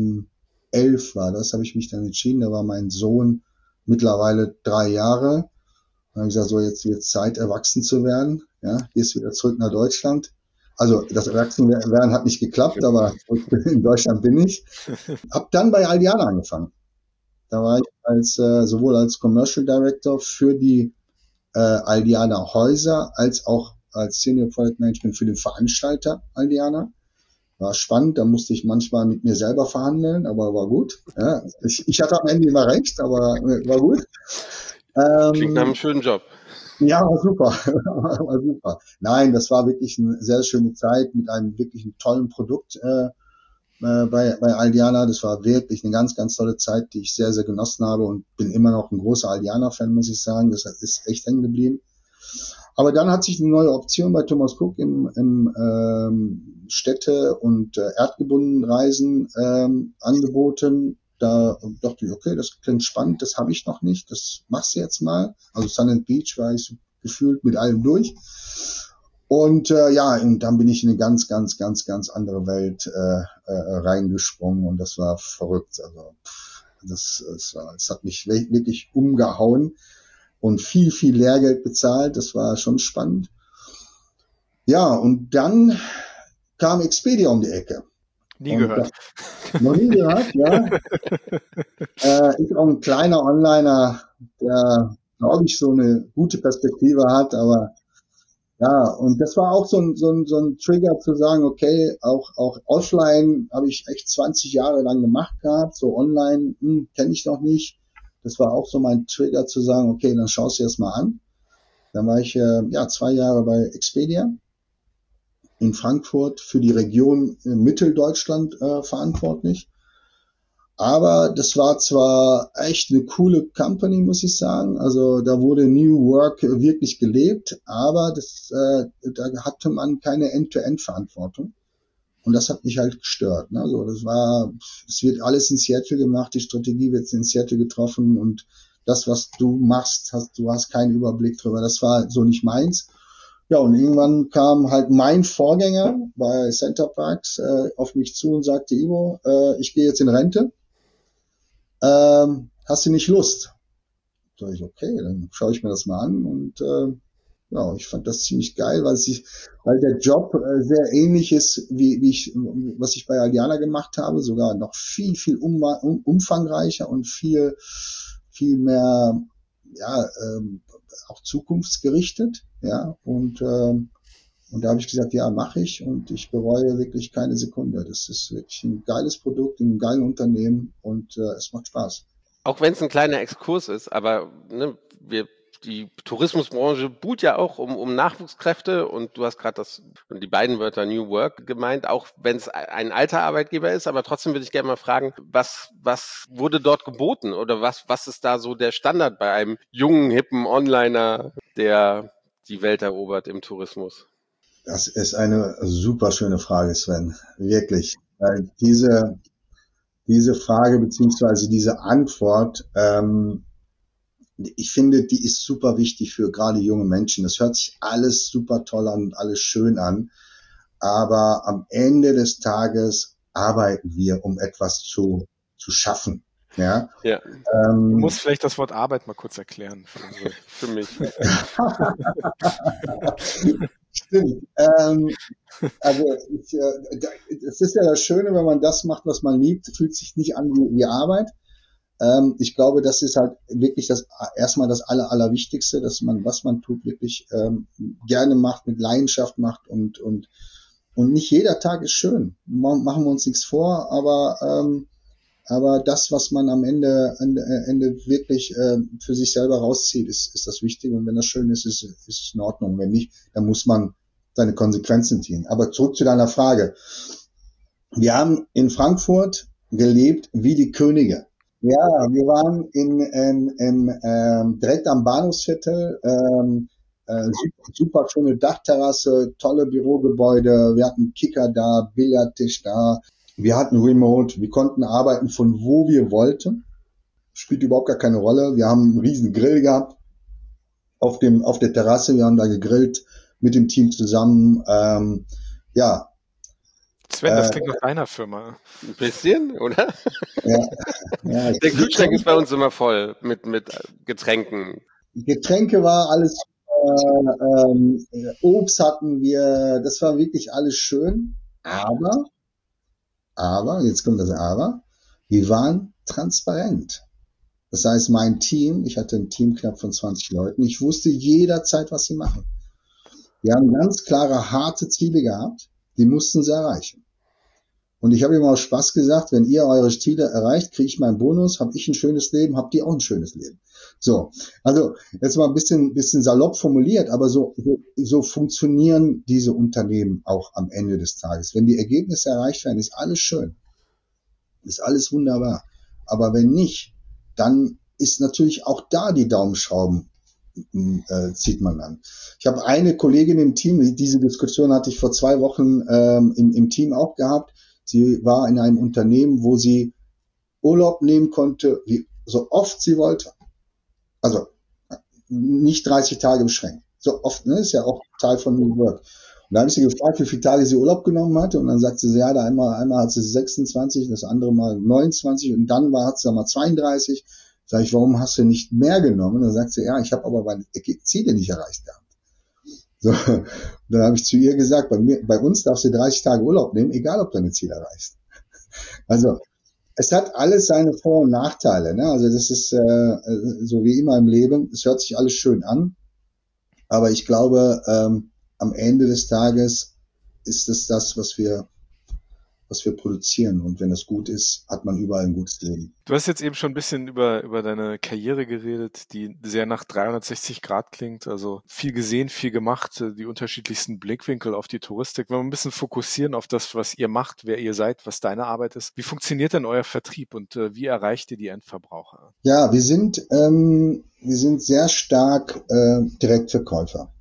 war das, habe ich mich dann entschieden, da war mein Sohn mittlerweile drei Jahre. Dann habe ich gesagt, so jetzt wird Zeit, erwachsen zu werden. Ja, gehst wieder zurück nach Deutschland. Also das Erwachsenwerden hat nicht geklappt, aber in Deutschland bin ich. Hab dann bei Aldiana angefangen. Da war ich als äh, sowohl als Commercial Director für die äh, Aldiana Häuser als auch als Senior Product Management für den Veranstalter Aldiana. War spannend, da musste ich manchmal mit mir selber verhandeln, aber war gut. Ja, ich, ich hatte am Ende immer recht, aber äh, war gut. Klingt nach einem schönen Job. Ja, war super. war super. Nein, das war wirklich eine sehr schöne Zeit mit einem wirklich tollen Produkt äh, äh, bei, bei Aldiana. Das war wirklich eine ganz, ganz tolle Zeit, die ich sehr, sehr genossen habe und bin immer noch ein großer Aldiana-Fan, muss ich sagen. Das ist echt hängen geblieben. Aber dann hat sich eine neue Option bei Thomas Cook im, im ähm, Städte- und äh, erdgebundenen Reisen ähm, angeboten. Da dachte ich, okay, das klingt spannend, das habe ich noch nicht, das machst du jetzt mal. Also Sun and Beach war ich so gefühlt mit allem durch. Und äh, ja, und dann bin ich in eine ganz, ganz, ganz, ganz andere Welt äh, äh, reingesprungen und das war verrückt. Also pff, das, das, war, das hat mich wirklich umgehauen und viel, viel Lehrgeld bezahlt. Das war schon spannend. Ja, und dann kam Expedia um die Ecke. Nie und gehört. Das, noch nie gehört, ja. äh, ist auch ein kleiner Onliner, der, glaube ich, so eine gute Perspektive hat, aber ja, und das war auch so ein, so ein, so ein Trigger zu sagen, okay, auch, auch offline habe ich echt zwanzig Jahre lang gemacht gehabt, so online, hm, kenne ich noch nicht. Das war auch so mein Trigger zu sagen, okay, dann schaust du dir das mal an. Dann war ich äh, ja zwei Jahre bei Expedia in Frankfurt für die Region äh, Mitteldeutschland äh, verantwortlich. Aber das war zwar echt eine coole Company, muss ich sagen. Also da wurde New Work wirklich gelebt, aber das, äh, da hatte man keine End-to-End-Verantwortung. Und das hat mich halt gestört. Ne? Also das war, es wird alles in Seattle gemacht, die Strategie wird in Seattle getroffen und das, was du machst, hast, du hast keinen Überblick drüber. Das war so nicht meins. Ja, und irgendwann kam halt mein Vorgänger bei Center Parcs äh, auf mich zu und sagte, Ivo, äh, ich gehe jetzt in Rente. Ähm, hast du nicht Lust? Da sag ich, okay, dann schaue ich mir das mal an und äh, ja, ich fand das ziemlich geil, weil sich, weil der Job äh, sehr ähnlich ist, wie, wie ich, was ich bei Aldiana gemacht habe, sogar noch viel, viel um, um, umfangreicher und viel, viel mehr, ja, ähm, auch zukunftsgerichtet, ja, und ähm, und da habe ich gesagt, ja, mache ich und ich bereue wirklich keine Sekunde. Das ist wirklich ein geiles Produkt, ein geiles Unternehmen und äh, es macht Spaß. Auch wenn es ein kleiner Exkurs ist, aber ne, wir die Tourismusbranche buhlt ja auch um, um Nachwuchskräfte und du hast gerade das die beiden Wörter New Work gemeint, auch wenn es ein alter Arbeitgeber ist, aber trotzdem würde ich gerne mal fragen, was was wurde dort geboten oder was was ist da so der Standard bei einem jungen, hippen Onliner, der die Welt erobert im Tourismus? Das ist eine super schöne Frage, Sven. Wirklich. Weil diese, diese Frage beziehungsweise diese Antwort ähm, ich finde, die ist super wichtig für gerade junge Menschen. Das hört sich alles super toll an und alles schön an. Aber am Ende des Tages arbeiten wir, um etwas zu, zu schaffen. Ja. Ja. Ähm, du musst vielleicht das Wort Arbeit mal kurz erklären für, unsere, für mich. Stimmt. Ähm, also ich, äh, es ist ja das Schöne, wenn man das macht, was man liebt, fühlt sich nicht an wie, wie Arbeit. Ähm, ich glaube, das ist halt wirklich das erstmal das Aller, Allerwichtigste, dass man, was man tut, wirklich ähm, gerne macht, mit Leidenschaft macht und und und nicht jeder Tag ist schön. Machen wir uns nichts vor, aber ähm, aber das, was man am Ende Ende, Ende wirklich äh, für sich selber rauszieht, ist ist das Wichtige. Und wenn das schön ist, ist, ist es in Ordnung. Wenn nicht, dann muss man seine Konsequenzen ziehen. Aber zurück zu deiner Frage. Wir haben in Frankfurt gelebt wie die Könige. Ja, wir waren in, in, in ähm, direkt am Bahnhofsviertel, ähm, äh, super, super schöne Dachterrasse, tolle Bürogebäude, wir hatten Kicker da, Billardtisch da, wir hatten Remote, wir konnten arbeiten von wo wir wollten, spielt überhaupt gar keine Rolle, wir haben einen riesen Grill gehabt auf dem auf der Terrasse, wir haben da gegrillt mit dem Team zusammen, ähm, ja. Sven, das klingt äh, nach deiner Firma. Ein bisschen, oder? Ja, ja, der Kühlschrank ist bei uns immer voll mit, mit Getränken. Getränke war alles, äh, ähm, Obst hatten wir, das war wirklich alles schön. Aber, aber, jetzt kommt das Aber, wir waren transparent. Das heißt, mein Team, ich hatte ein Team knapp von zwanzig Leuten, ich wusste jederzeit, was sie machen. Wir haben ganz klare, harte Ziele gehabt, die mussten sie erreichen. Und ich habe ihm auch Spaß gesagt, wenn ihr eure Ziele erreicht, kriege ich meinen Bonus, habe ich ein schönes Leben, habt ihr auch ein schönes Leben. So, also jetzt mal ein bisschen, bisschen salopp formuliert, aber so, so, so funktionieren diese Unternehmen auch am Ende des Tages. Wenn die Ergebnisse erreicht werden, ist alles schön, ist alles wunderbar. Aber wenn nicht, dann ist natürlich auch da die Daumenschrauben äh, zieht man an. Ich habe eine Kollegin im Team, diese Diskussion hatte ich vor zwei Wochen ähm, im, im Team auch gehabt. Sie war in einem Unternehmen, wo sie Urlaub nehmen konnte, wie so oft sie wollte. Also nicht dreißig Tage beschränkt. So oft, ne, ist ja auch Teil von New Work. Und da habe ich sie gefragt, wie viele Tage sie Urlaub genommen hatte. Und dann sagte sie, ja, da einmal, einmal hat sie sechsundzwanzig, das andere Mal neunundzwanzig und dann war, hat sie mal zweiunddreißig. Sag ich, warum hast du nicht mehr genommen? Und dann sagt sie, ja, ich habe aber meine Ziele nicht erreicht gehabt. So, dann habe ich zu ihr gesagt, bei mir, bei uns darfst du dreißig Tage Urlaub nehmen, egal ob du deine Ziele erreichst. Also es hat alles seine Vor- und Nachteile. Ne? Also das ist äh, so wie immer im Leben. Es hört sich alles schön an, aber ich glaube, ähm, am Ende des Tages ist es das, was wir was wir produzieren. Und wenn das gut ist, hat man überall ein gutes Leben. Du hast jetzt eben schon ein bisschen über, über deine Karriere geredet, die sehr nach dreihundertsechzig Grad klingt. Also viel gesehen, viel gemacht, die unterschiedlichsten Blickwinkel auf die Touristik. Wenn wir ein bisschen fokussieren auf das, was ihr macht, wer ihr seid, was deine Arbeit ist. Wie funktioniert denn euer Vertrieb und äh, wie erreicht ihr die Endverbraucher? Ja, wir sind, ähm, wir sind sehr stark äh, Direktverkäufer.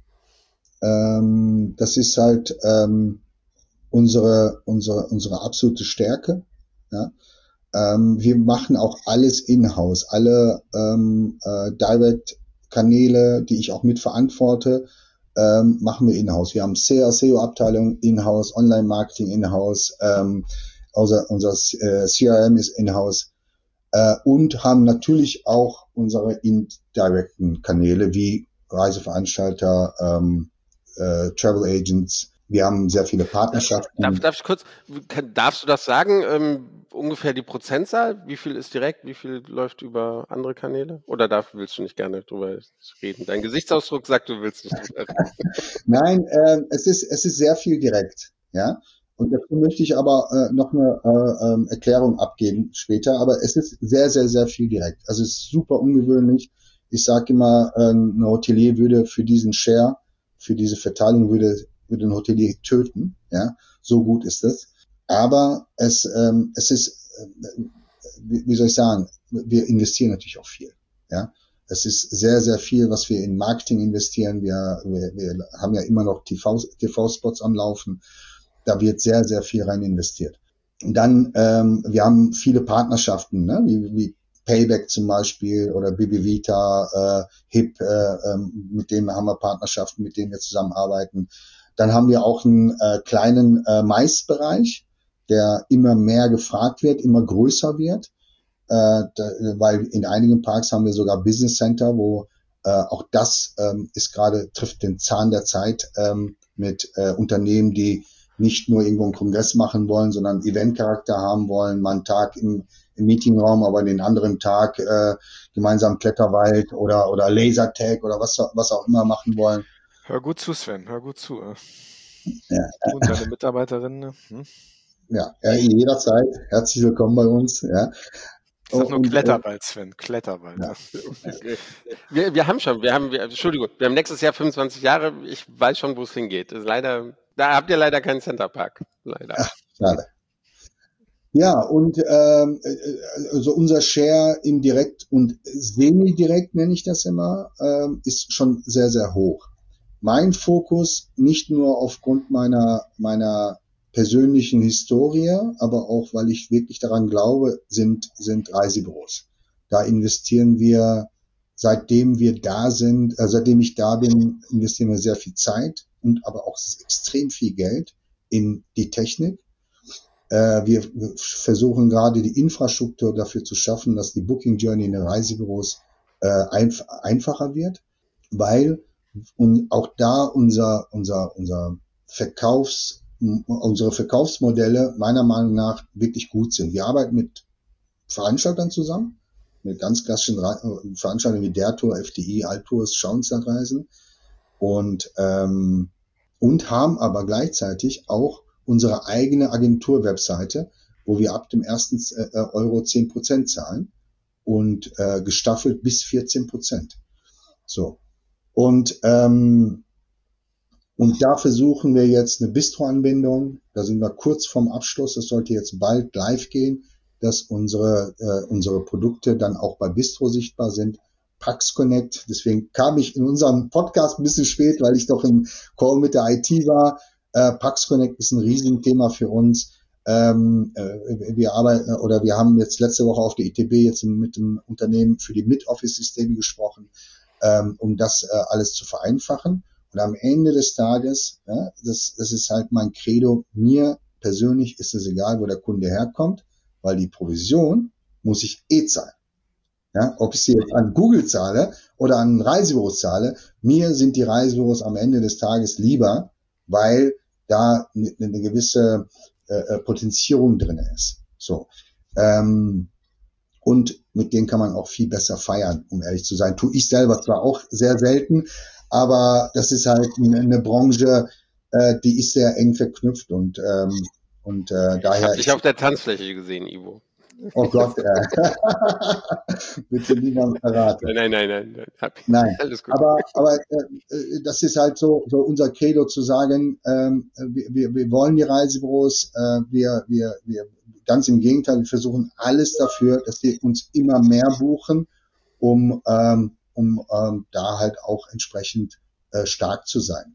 Ähm, das ist halt ähm, unsere unsere unsere absolute Stärke. Ja. Ähm, wir machen auch alles in-house, alle ähm, äh, Direct-Kanäle, die ich auch mitverantworte, ähm, machen wir in-house. Wir haben S E O, S E O-Abteilung in-house, Online-Marketing in-house, ähm, unser, unser äh, C R M ist in-house äh, und haben natürlich auch unsere indirekten Kanäle wie Reiseveranstalter, ähm, äh, Travel Agents. Wir haben sehr viele Partnerschaften. Darf, darf ich kurz, kann, darfst du das sagen, ähm, ungefähr die Prozentzahl? Wie viel ist direkt, wie viel läuft über andere Kanäle? Oder darf, willst du nicht gerne drüber reden? Dein Gesichtsausdruck sagt, du willst nicht drüber reden. Nein, äh, es ist es ist sehr viel direkt, ja. Und dazu möchte ich aber äh, noch eine äh, äh, Erklärung abgeben später. Aber es ist sehr, sehr, sehr viel direkt. Also es ist super ungewöhnlich. Ich sage immer, äh, ein Hotelier würde für diesen Share, für diese Verteilung würde würde ein Hotelier töten, ja, so gut ist es. Aber es, ähm, es ist, äh, wie, wie soll ich sagen, wir investieren natürlich auch viel, ja. Es ist sehr, sehr viel, was wir in Marketing investieren. Wir, wir, wir haben ja immer noch T V, T V-Spots am Laufen. Da wird sehr, sehr viel rein investiert. Und dann, ähm, wir haben viele Partnerschaften, ne, wie, wie Payback zum Beispiel oder Bibi Vita, äh, Hip, äh, ähm, mit denen haben wir Partnerschaften, mit denen wir zusammenarbeiten. Dann haben wir auch einen äh, kleinen äh, Maisbereich, der immer mehr gefragt wird, immer größer wird, äh, da, weil in einigen Parks haben wir sogar Business Center, wo äh, auch das ähm, ist gerade, trifft den Zahn der Zeit ähm, mit äh, Unternehmen, die nicht nur irgendwo einen Kongress machen wollen, sondern Eventcharakter haben wollen, mal einen Tag im, im Meetingraum, aber den anderen Tag äh, gemeinsam Kletterwald oder oder Lasertag oder was was auch immer machen wollen. Hör gut zu, Sven, hör gut zu. Ja. Du und deine Mitarbeiterinnen. Hm? Ja, ja, jederzeit. Herzlich willkommen bei uns. Ja. Ich sag nur Und, Kletterwald, Sven, Kletterwald. Ja. Wir, wir haben schon, wir haben, wir, Entschuldigung, wir haben nächstes Jahr fünfundzwanzig Jahre. Ich weiß schon, wo es hingeht. Das ist leider, da habt ihr leider keinen Centerpark. Leider. Ach, schade. Ja, und ähm, also unser Share im Direkt und Semi-Direkt, nenne ich das immer, ähm, ist schon sehr, sehr hoch. Mein Fokus, nicht nur aufgrund meiner meiner persönlichen Historie, aber auch, weil ich wirklich daran glaube, sind sind Reisebüros. Da investieren wir, seitdem wir da sind, äh, seitdem ich da bin, investieren wir sehr viel Zeit und aber auch extrem viel Geld in die Technik. Äh, wir, wir versuchen gerade die Infrastruktur dafür zu schaffen, dass die Booking Journey in den Reisebüros äh, einf- einfacher wird, weil und auch da unser unser unser Verkaufs unsere Verkaufsmodelle meiner Meinung nach wirklich gut sind. Wir arbeiten mit Veranstaltern zusammen, mit ganz klassischen Veranstaltern wie der Tour, F D I, Altours, Schauenslandreisen und ähm, und haben aber gleichzeitig auch unsere eigene Agentur-Webseite, wo wir ab dem ersten äh, Euro zehn Prozent zahlen und äh, gestaffelt bis vierzehn Prozent. So. Und ähm, Und da versuchen wir jetzt eine Bistro-Anbindung. Da sind wir kurz vorm Abschluss. Das sollte jetzt bald live gehen, dass unsere äh, unsere Produkte dann auch bei Bistro sichtbar sind. Pax Connect. Deswegen kam ich in unserem Podcast ein bisschen spät, weil ich doch im Call mit der I T war. Äh, Pax Connect ist ein Riesenthema für uns. Ähm, äh, wir arbeiten oder wir haben jetzt letzte Woche auf der I T B jetzt mit dem Unternehmen für die Mid-Office-Systeme gesprochen, ähm, um das äh, alles zu vereinfachen. Und am Ende des Tages, ja, das, das ist halt mein Credo, mir persönlich ist es egal, wo der Kunde herkommt, weil die Provision muss ich eh zahlen. Ja, ob ich sie jetzt an Google zahle oder an Reisebüros zahle, mir sind die Reisebüros am Ende des Tages lieber, weil da eine, eine gewisse äh, Potenzierung drin ist. So. Ähm, und mit denen kann man auch viel besser feiern, um ehrlich zu sein. Tue ich selber zwar auch sehr selten, aber das ist halt eine Branche, äh, die ist sehr eng verknüpft und ähm, und äh, daher. Ich habe dich auf der Tanzfläche gesehen, Ivo. Oh Gott, äh. bitte niemand verraten. Nein, nein, nein, nein. Nein, nein. Alles gut. Aber aber äh, das ist halt so so unser Credo zu sagen, ähm, wir, wir wollen die Reisebüros, äh, wir wir wir ganz im Gegenteil, wir versuchen alles dafür, dass wir uns immer mehr buchen, um ähm, um ähm, da halt auch entsprechend äh, stark zu sein.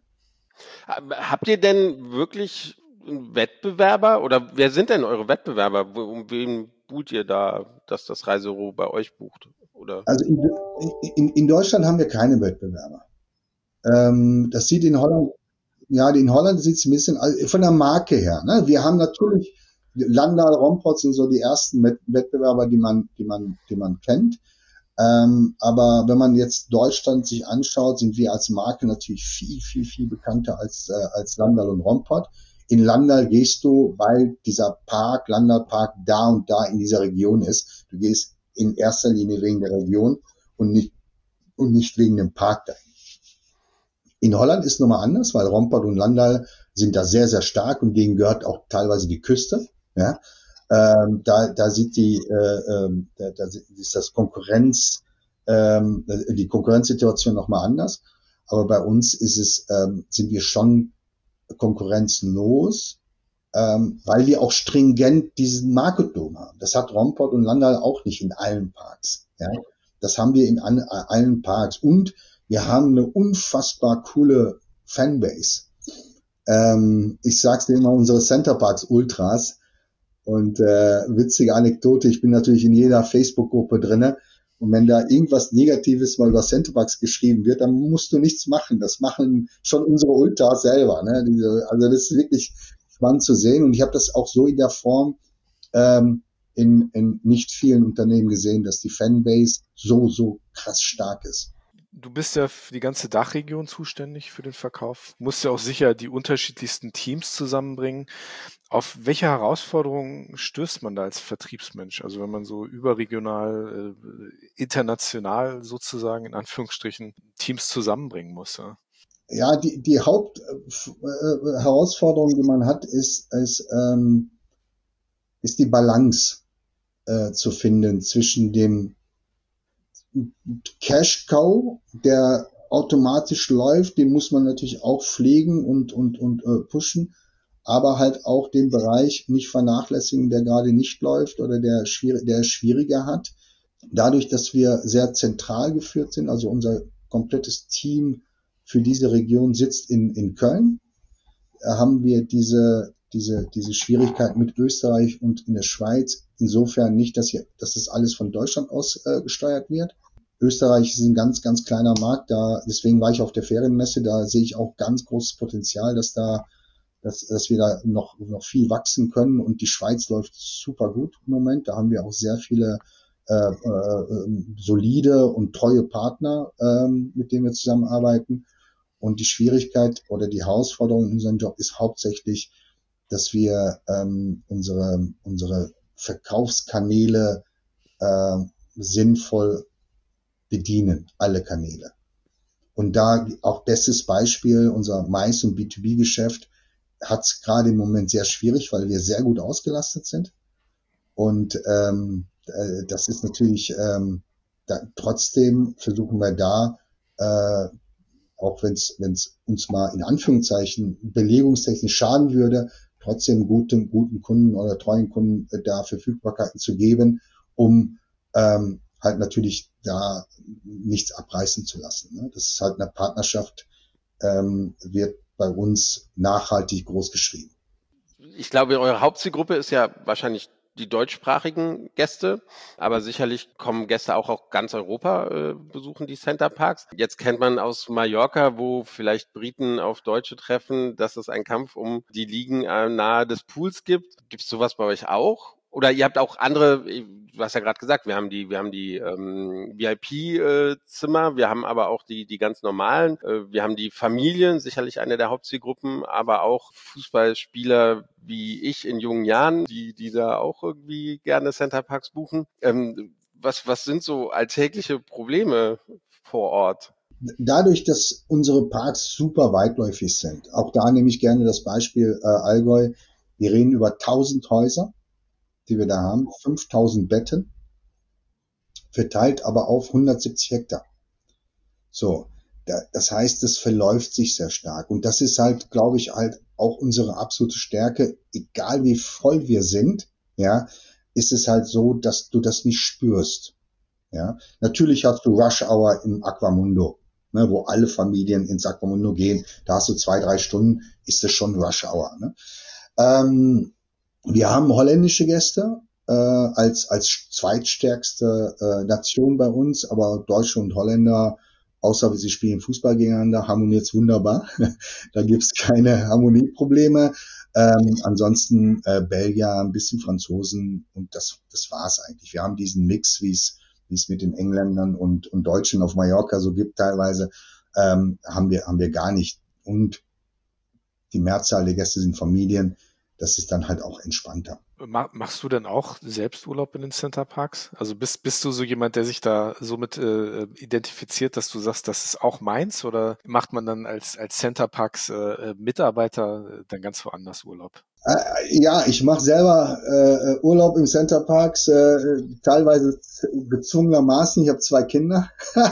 Habt ihr denn wirklich einen Wettbewerber oder wer sind denn eure Wettbewerber? Um wen bucht ihr da, dass das Reisebüro bei euch bucht? Oder? Also in, in, in Deutschland haben wir keine Wettbewerber. Ähm, das sieht in Holland, ja, in Holland sieht es ein bisschen also von der Marke her. Ne? Wir haben natürlich Landal, Rompot sind so die ersten Wettbewerber, die man, die man, die man kennt. Ähm, aber wenn man jetzt Deutschland sich anschaut, sind wir als Marke natürlich viel, viel, viel bekannter als, äh, als Landal und Rompot. In Landal gehst du, weil dieser Park, Landal Park, da und da in dieser Region ist. Du gehst in erster Linie wegen der Region und nicht, und nicht wegen dem Park dahin. In Holland ist es nochmal anders, weil Rompot und Landal sind da sehr, sehr stark und denen gehört auch teilweise die Küste, ja. Ähm, da, da sieht die, äh, ähm, da, da ist das Konkurrenz, ähm, die Konkurrenzsituation nochmal anders. Aber bei uns ist es, ähm, sind wir schon konkurrenzlos, ähm, weil wir auch stringent diesen Marketdom haben. Das hat Rompot und Landal auch nicht in allen Parks. Ja, das haben wir in an, allen Parks und wir haben eine unfassbar coole Fanbase. Ähm, ich sag's dir immer, unsere Centerparks Ultras. Und äh, witzige Anekdote, ich bin natürlich in jeder Facebook-Gruppe drinne. Und wenn da irgendwas Negatives mal über Centerparks geschrieben wird, dann musst du nichts machen. Das machen schon unsere Ultras selber. Ne? Diese, also das ist wirklich spannend zu sehen. Und ich habe das auch so in der Form ähm, in, in nicht vielen Unternehmen gesehen, dass die Fanbase so, so krass stark ist. Du bist ja für die ganze Dachregion zuständig für den Verkauf. Musst ja auch sicher die unterschiedlichsten Teams zusammenbringen. Auf welche Herausforderungen stößt man da als Vertriebsmensch? Also wenn man so überregional, äh, international sozusagen in Anführungsstrichen Teams zusammenbringen muss. Ja, ja die, die Hauptherausforderung, äh, die man hat, ist, ist, ähm, ist die Balance äh, zu finden zwischen dem Cash Cow, der automatisch läuft, den muss man natürlich auch pflegen und und und äh, pushen, aber halt auch den Bereich nicht vernachlässigen, der gerade nicht läuft oder der schwierig, der es schwieriger hat. Dadurch, dass wir sehr zentral geführt sind, also unser komplettes Team für diese Region sitzt in in Köln, äh, haben wir diese diese diese Schwierigkeit mit Österreich und in der Schweiz insofern nicht, dass hier dass das alles von Deutschland aus äh, gesteuert wird. Österreich ist ein ganz, ganz kleiner Markt, da, deswegen war ich auf der Ferienmesse, da sehe ich auch ganz großes Potenzial, dass da, dass, dass wir da noch, noch viel wachsen können, und die Schweiz läuft super gut im Moment, da haben wir auch sehr viele, äh, äh, solide und treue Partner, äh, mit denen wir zusammenarbeiten, und die Schwierigkeit oder die Herausforderung in unserem Job ist hauptsächlich, dass wir, ähm, unsere, unsere Verkaufskanäle, äh, sinnvoll bedienen, alle Kanäle. Und da auch bestes Beispiel, unser Mais- und B zwei B-Geschäft hat es gerade im Moment sehr schwierig, weil wir sehr gut ausgelastet sind. Und ähm, äh, das ist natürlich, ähm, da, trotzdem versuchen wir da, äh, auch wenn es uns mal in Anführungszeichen belegungstechnisch schaden würde, trotzdem guten, guten Kunden oder treuen Kunden äh, da Verfügbarkeiten zu geben, um ähm, halt natürlich da nichts abreißen zu lassen. Ne? Das ist halt eine Partnerschaft, ähm, wird bei uns nachhaltig groß geschrieben. Ich glaube, eure Hauptzielgruppe ist ja wahrscheinlich die deutschsprachigen Gäste, aber sicherlich kommen Gäste auch aus ganz Europa, äh, besuchen die Centerparks. Jetzt kennt man aus Mallorca, wo vielleicht Briten auf Deutsche treffen, dass es einen Kampf um die Liegen äh, nahe des Pools gibt. Gibt es sowas bei euch auch? Oder ihr habt auch andere, du hast ja gerade gesagt, wir haben die, wir haben die ähm, V I P-Zimmer, äh, wir haben aber auch die, die ganz normalen, äh, wir haben die Familien, sicherlich eine der Hauptzielgruppen, aber auch Fußballspieler wie ich in jungen Jahren, die, die da auch irgendwie gerne Centerparks buchen. Ähm, was, was sind so alltägliche Probleme vor Ort? Dadurch, dass unsere Parks super weitläufig sind, auch da nehme ich gerne das Beispiel äh, Allgäu, wir reden über tausend Häuser, die wir da haben, fünftausend Betten, verteilt aber auf hundertsiebzig Hektar. So, da, das heißt, es verläuft sich sehr stark. Und das ist halt, glaube ich, halt auch unsere absolute Stärke. Egal wie voll wir sind, ja, ist es halt so, dass du das nicht spürst. Ja, natürlich hast du Rush Hour im Aquamundo, ne, wo alle Familien ins Aquamundo gehen. Da hast du zwei, drei Stunden, ist es schon Rush Hour. Ne? Ähm, Wir haben holländische Gäste äh, als als zweitstärkste äh, Nation bei uns, aber Deutsche und Holländer, außer sie spielen Fußball gegeneinander, harmoniert's wunderbar. Da gibt's keine Harmonieprobleme. Ähm, ansonsten äh, Belgier, ein bisschen Franzosen, und das das war's eigentlich. Wir haben diesen Mix, wie es wie es mit den Engländern und und Deutschen auf Mallorca so gibt teilweise, ähm, haben wir haben wir gar nicht. Und die Mehrzahl der Gäste sind Familien. Das ist dann halt auch entspannter. Machst du denn auch selbst Urlaub in den Centerparks? Also bist, bist du so jemand, der sich da somit äh, identifiziert, dass du sagst, das ist auch meins? Oder macht man dann als, als Centerparks äh, Mitarbeiter dann ganz woanders Urlaub? Äh, ja, ich mache selber äh, Urlaub im Centerparks, äh, teilweise gezwungenermaßen. Ich habe zwei Kinder.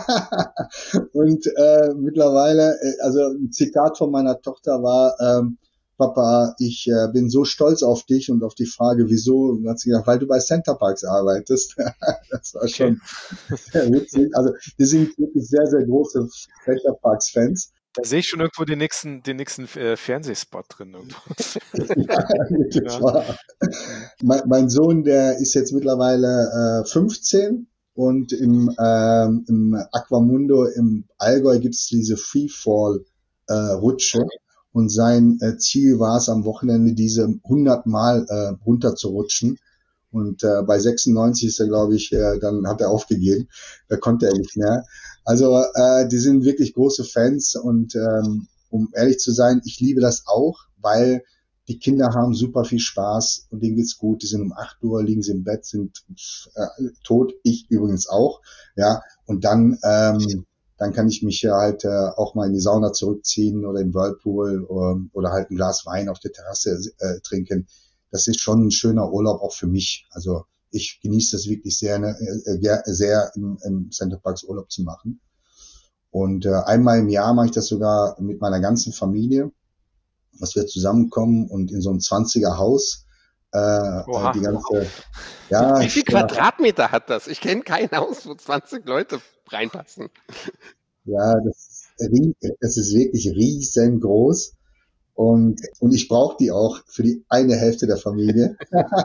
Und äh, mittlerweile, äh, also ein Zitat von meiner Tochter war, ähm, Papa, ich äh, bin so stolz auf dich, und auf die Frage, wieso, und hat sie gesagt, weil du bei Centerparks arbeitest. Das war schon okay. Sehr witzig. Also wir sind wirklich sehr, sehr große Centerparks-Fans. Da sehe ich schon irgendwo den nächsten, den nächsten äh, Fernsehspot drin. ja, ja. mein, mein Sohn, der ist jetzt mittlerweile äh, fünfzehn und im, ähm, im Aquamundo im Allgäu gibt's diese Freefall-Rutsche äh, und sein äh, Ziel war es am Wochenende, diese hundert Mal äh, runter zu rutschen. Und äh, bei sechsundneunzig ist er, glaube ich, äh, dann hat er aufgegeben. Da konnte er nicht mehr. Also äh, die sind wirklich große Fans und ähm, um ehrlich zu sein, ich liebe das auch, weil die Kinder haben super viel Spaß und denen geht's gut. Die sind um acht Uhr, liegen sie im Bett, sind äh, tot. Ich übrigens auch. Ja, und dann ähm, dann kann ich mich ja halt äh, auch mal in die Sauna zurückziehen oder im Whirlpool oder, oder halt ein Glas Wein auf der Terrasse äh, trinken. Das ist schon ein schöner Urlaub auch für mich. Also ich genieße das wirklich sehr, ne, äh, sehr im, im Center Parcs Urlaub zu machen. Und äh, einmal im Jahr mache ich das sogar mit meiner ganzen Familie, dass wir zusammenkommen und in so einem zwanziger Haus äh, die ganze. Ja, wie viel ja, Quadratmeter hat das? Ich kenne kein Haus, wo zwanzig Leute reinpassen. Ja, das, das ist wirklich riesengroß. Und, und ich brauche die auch für die eine Hälfte der Familie.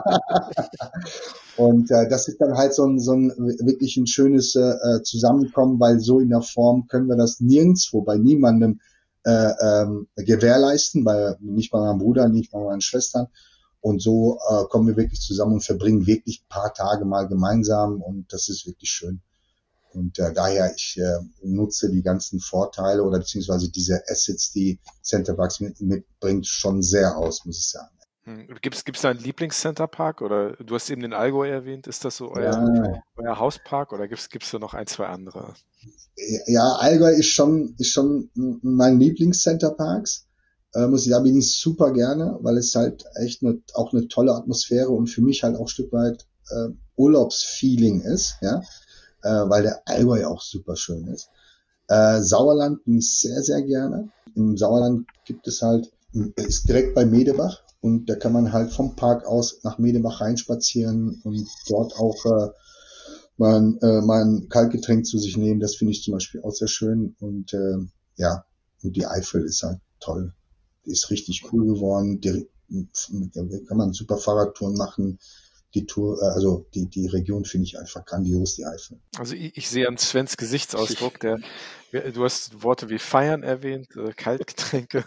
Und äh, das ist dann halt so ein, so ein wirklich ein schönes äh, Zusammenkommen, weil so in der Form können wir das nirgendwo bei niemandem äh, ähm, gewährleisten, bei, nicht bei meinem Bruder, nicht bei meinen Schwestern. Und so äh, kommen wir wirklich zusammen und verbringen wirklich ein paar Tage mal gemeinsam und das ist wirklich schön. Und äh, daher, ich äh, nutze die ganzen Vorteile oder beziehungsweise diese Assets, die Center Parcs mit, mitbringt, schon sehr aus, muss ich sagen. Hm. Gibt's gibt's da einen Lieblings-Centerpark oder du hast eben den Allgäu erwähnt, ist das so euer, ja. euer Hauspark oder gibt's gibt's da noch ein, zwei andere? Ja, Allgäu ist schon ist schon mein Lieblings-Centerparks. Äh, muss ich, da bin ich super gerne, weil es halt echt eine, auch eine tolle Atmosphäre und für mich halt auch ein Stück weit äh, Urlaubsfeeling ist, ja. Äh, weil der Allgäu auch super schön ist. Äh, Sauerland bin ich sehr, sehr gerne. Im Sauerland gibt es halt, ist direkt bei Medebach und da kann man halt vom Park aus nach Medebach reinspazieren und dort auch äh, mal, äh, mal ein Kaltgetränk zu sich nehmen. Das finde ich zum Beispiel auch sehr schön. Und äh, ja, und die Eifel ist halt toll. Die ist richtig cool geworden. Die, da kann man super Fahrradtouren machen. Die Tour, also die die Region finde ich einfach grandios, die Eifel. Also ich, ich sehe an Svens Gesichtsausdruck, der, du hast Worte wie Feiern erwähnt, äh, Kaltgetränke.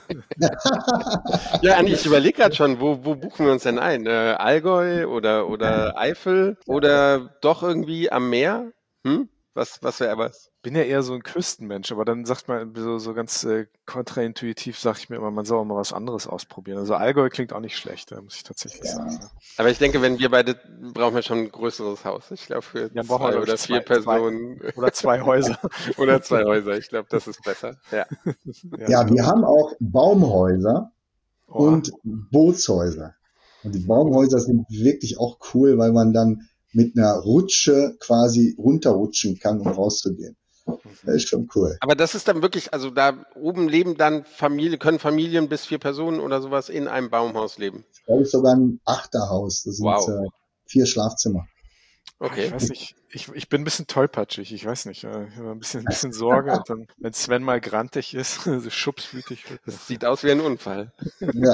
Ja, Andi, ich überlege gerade schon, wo, wo buchen wir uns denn ein? Äh, Allgäu oder oder Eifel oder doch irgendwie am Meer? Hm? Was was wäre was? Bin ja eher so ein Küstenmensch, aber dann sagt man so, so ganz äh, kontraintuitiv, sage ich mir immer, man soll auch mal was anderes ausprobieren. Also Allgäu klingt auch nicht schlecht, da muss ich tatsächlich ja. sagen. Aber ich denke, wenn wir beide, brauchen wir schon ein größeres Haus. Ich glaube, für ja, zwei oder zwei, vier Personen. Zwei, oder zwei Häuser. Oder zwei Häuser, ich glaube, das ist besser. Ja, ja, ja wir haben auch Baumhäuser oh. und Bootshäuser. Und die Baumhäuser sind wirklich auch cool, weil man dann mit einer Rutsche quasi runterrutschen kann, um rauszugehen. Das ist schon cool. Aber das ist dann wirklich, also da oben leben dann Familie, können Familien bis vier Personen oder sowas in einem Baumhaus leben? Ich glaube, sogar ein Achterhaus. Das sind wow. äh, vier Schlafzimmer. Okay. Ich weiß nicht, ich, ich bin ein bisschen tollpatschig, ich weiß nicht. Ich habe ein bisschen, ein bisschen Sorge und dann, wenn Sven mal grantig ist, so schubswütig wird. Das sieht aus wie ein Unfall. Ja.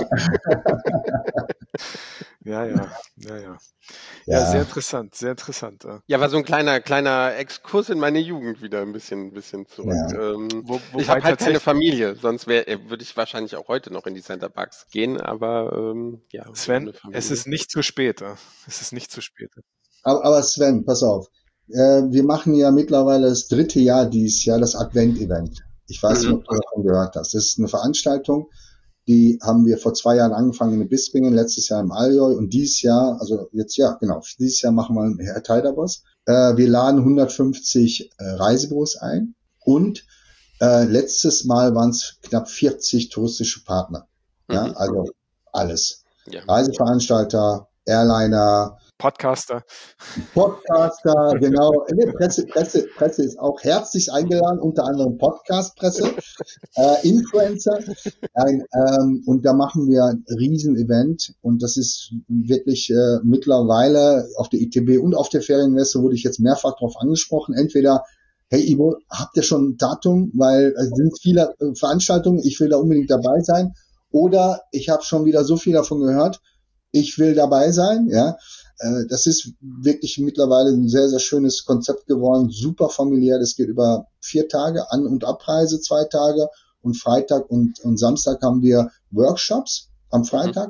Ja, ja, ja, ja. Ja, sehr interessant, sehr interessant. Ja, war so ein kleiner, kleiner Exkurs in meine Jugend wieder ein bisschen, ein bisschen zurück. Ja. Ähm, wo, ich habe halt keine Familie, sonst würde ich wahrscheinlich auch heute noch in die Center Parcs gehen, aber ähm, ja. Sven, es ist nicht zu spät. Es ist nicht zu spät. Aber, aber Sven, pass auf. Äh, wir machen ja mittlerweile das dritte Jahr dieses Jahr, das Advent-Event. Ich weiß nicht, ob du davon gehört hast. Das ist eine Veranstaltung, die haben wir vor zwei Jahren angefangen mit Bispingen, letztes Jahr im Allgäu und dieses Jahr, also jetzt, ja, genau, dieses Jahr machen wir einen Herr Teiderbos. Äh, wir laden hundertfünfzig äh, Reisebüros ein und äh, letztes Mal waren es knapp vierzig touristische Partner. Ja, mhm. Also alles. Ja. Reiseveranstalter, Airliner, Podcaster. Podcaster, genau. Presse, Presse, Presse ist auch herzlich eingeladen, unter anderem Podcast-Presse, äh, Influencer. Ein, ähm, und da machen wir ein Riesen-Event und das ist wirklich äh, mittlerweile auf der I T B und auf der Ferienmesse wurde ich jetzt mehrfach darauf angesprochen. Entweder hey Ivo, habt ihr schon ein Datum? Weil es sind viele äh, Veranstaltungen, ich will da unbedingt dabei sein. Oder ich habe schon wieder so viel davon gehört, ich will dabei sein. Ja, äh, das ist wirklich mittlerweile ein sehr, sehr schönes Konzept geworden, super familiär. Das geht über vier Tage, An- und Abreise zwei Tage und Freitag und, und Samstag haben wir Workshops am Freitag. Mhm.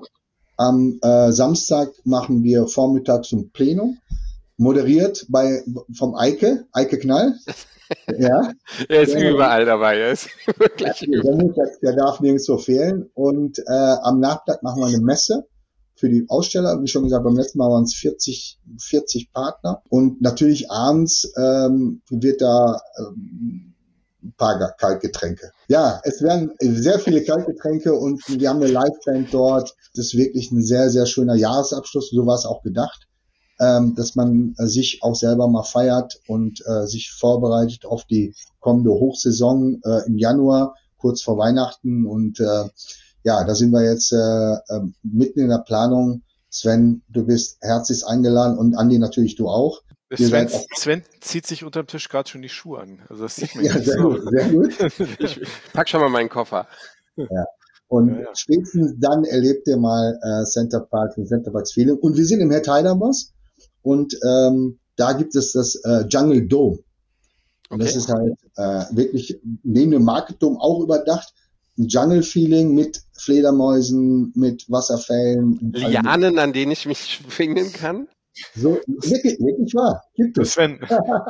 Am äh, Samstag machen wir vormittags ein Plenum, moderiert bei vom Eike, Eike Knall. Ja. Er ist der, überall dabei, er ist wirklich der, überall. Der, der darf nirgendwo fehlen. Und äh, am Nachmittag machen wir eine Messe für die Aussteller. Wie schon gesagt, beim letzten Mal waren es vierzig, vierzig Partner. Und natürlich abends ähm, wird da ähm, ein paar Kaltgetränke. Ja, es werden sehr viele Kaltgetränke und wir haben eine Liveband dort. Das ist wirklich ein sehr, sehr schöner Jahresabschluss. So war es auch gedacht, ähm, dass man äh, sich auch selber mal feiert und äh, sich vorbereitet auf die kommende Hochsaison äh, im Januar, kurz vor Weihnachten. Und äh, ja, da sind wir jetzt äh, äh, mitten in der Planung. Sven, du bist herzlich eingeladen und Andi natürlich du auch. Sven, Sven zieht sich unterm Tisch gerade schon die Schuhe an. Also das sieht man ja, sehr so. gut, sehr gut. Ich pack schon mal meinen Koffer. Ja. Und ja, ja. spätestens dann erlebt ihr mal äh, Center Parks und Center Parks Feeling. Und wir sind im Herr Heiderbos und ähm, da gibt es das äh, Jungle Dome. Und okay. das ist halt äh, wirklich neben dem Market Dome auch überdacht. Ein Jungle Feeling mit Fledermäusen, mit Wasserfällen. Lianen, an denen ich mich schwingen kann. So, wirklich, wirklich wahr. Gibt es. Sven,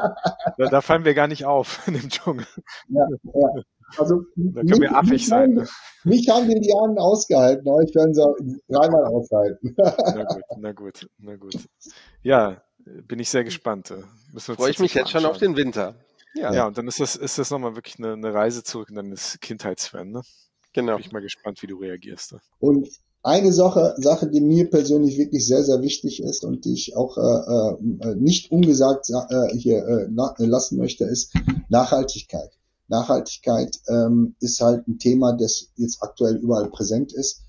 da, da fallen wir gar nicht auf in dem Dschungel. Ja, ja. Also, da können wir affig sein. Ne? Mich haben die Lianen ausgehalten, aber ich können sie dreimal aushalten. Na gut, na gut, na gut. Ja, bin ich sehr gespannt. Freue ich mich jetzt schon auf den Winter. Ja, ja, und dann ist das, ist das nochmal wirklich eine, eine Reise zurück in deine Kindheitssven, ne? Genau. Bin ich mal gespannt, wie du reagierst. Ne? Und eine Sache, Sache, die mir persönlich wirklich sehr, sehr wichtig ist und die ich auch äh, nicht ungesagt äh, hier äh, lassen möchte, ist Nachhaltigkeit. Nachhaltigkeit ähm, ist halt ein Thema, das jetzt aktuell überall präsent ist.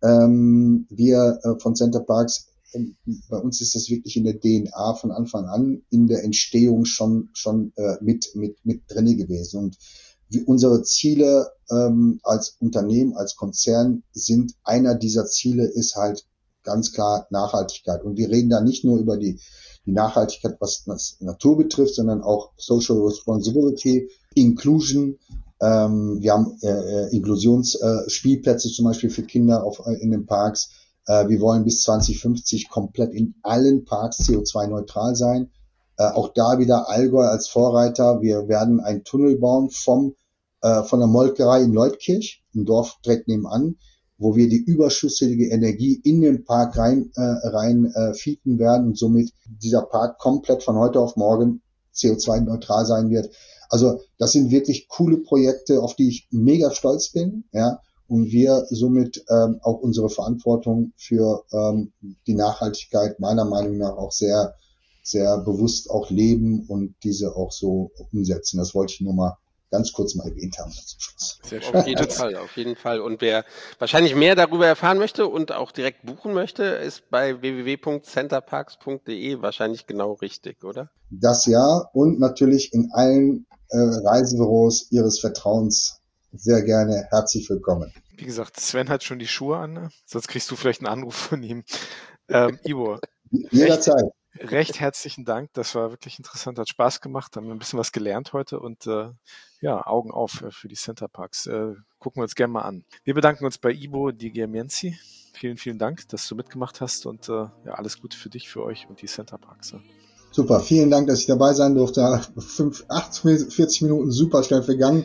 Ähm, wir äh, von Center Parks, äh, bei uns ist das wirklich in der D N A von Anfang an in der Entstehung schon schon äh, mit mit mit drinne gewesen. Und wie unsere Ziele ähm, als Unternehmen, als Konzern sind, einer dieser Ziele ist halt ganz klar Nachhaltigkeit. Und wir reden da nicht nur über die, die Nachhaltigkeit, was das Natur betrifft, sondern auch Social Responsibility, Inclusion. Ähm, wir haben äh, Inklusionsspielplätze äh, zum Beispiel für Kinder auf, äh, in den Parks. Äh, wir wollen bis zwanzig fünfzig komplett in allen Parks C O zwei neutral sein. Äh, auch da wieder Allgäu als Vorreiter. Wir werden einen Tunnel bauen vom äh, von der Molkerei in Leutkirch, im Dorf direkt nebenan, wo wir die überschüssige Energie in den Park rein äh, rein äh, feeden werden und somit dieser Park komplett von heute auf morgen C O zwei neutral sein wird. Also das sind wirklich coole Projekte, auf die ich mega stolz bin, ja, und wir somit ähm, auch unsere Verantwortung für ähm, die Nachhaltigkeit meiner Meinung nach auch sehr sehr bewusst auch leben und diese auch so umsetzen. Das wollte ich nur mal ganz kurz mal erwähnt haben zum Schluss. Sehr schön. Auf jeden Fall, auf jeden Fall. Und wer wahrscheinlich mehr darüber erfahren möchte und auch direkt buchen möchte, ist bei w w w punkt centerparks punkt d e wahrscheinlich genau richtig, oder? Das ja, und natürlich in allen äh, Reisebüros Ihres Vertrauens sehr gerne herzlich willkommen. Wie gesagt, Sven hat schon die Schuhe an, ne? Sonst kriegst du vielleicht einen Anruf von ihm. Ähm, Ivo. Jederzeit. Recht, recht herzlichen Dank. Das war wirklich interessant, hat Spaß gemacht, haben ein bisschen was gelernt heute und äh, ja, Augen auf äh, für die Center Parks. Äh, gucken wir uns gerne mal an. Wir bedanken uns bei Ivo Di Giamienzi. Vielen, vielen Dank, dass du mitgemacht hast und äh, ja, alles Gute für dich, für euch und die Center Parks. Ja. Super, vielen Dank, dass ich dabei sein durfte. Fünf, achtundvierzig Minuten super schnell vergangen.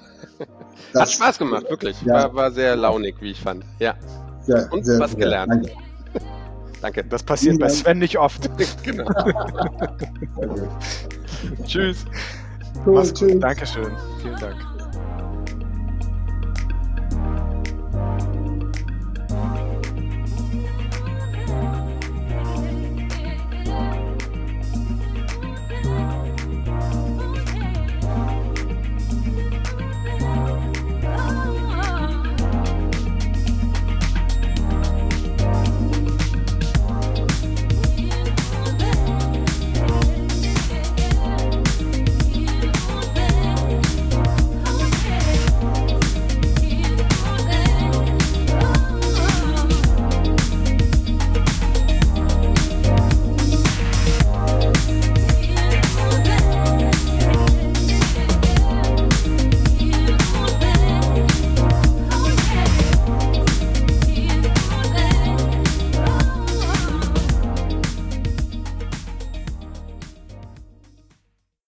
Das, hat Spaß gemacht, wirklich. Ja. War, war sehr launig, wie ich fand. Ja. Sehr, und sehr, was sehr, gelernt. Danke. Danke. Das passiert vielen bei Dank. Sven nicht oft. Genau. Tschüss. Cool, Mach's tschüss. gut. Dankeschön. Vielen Dank.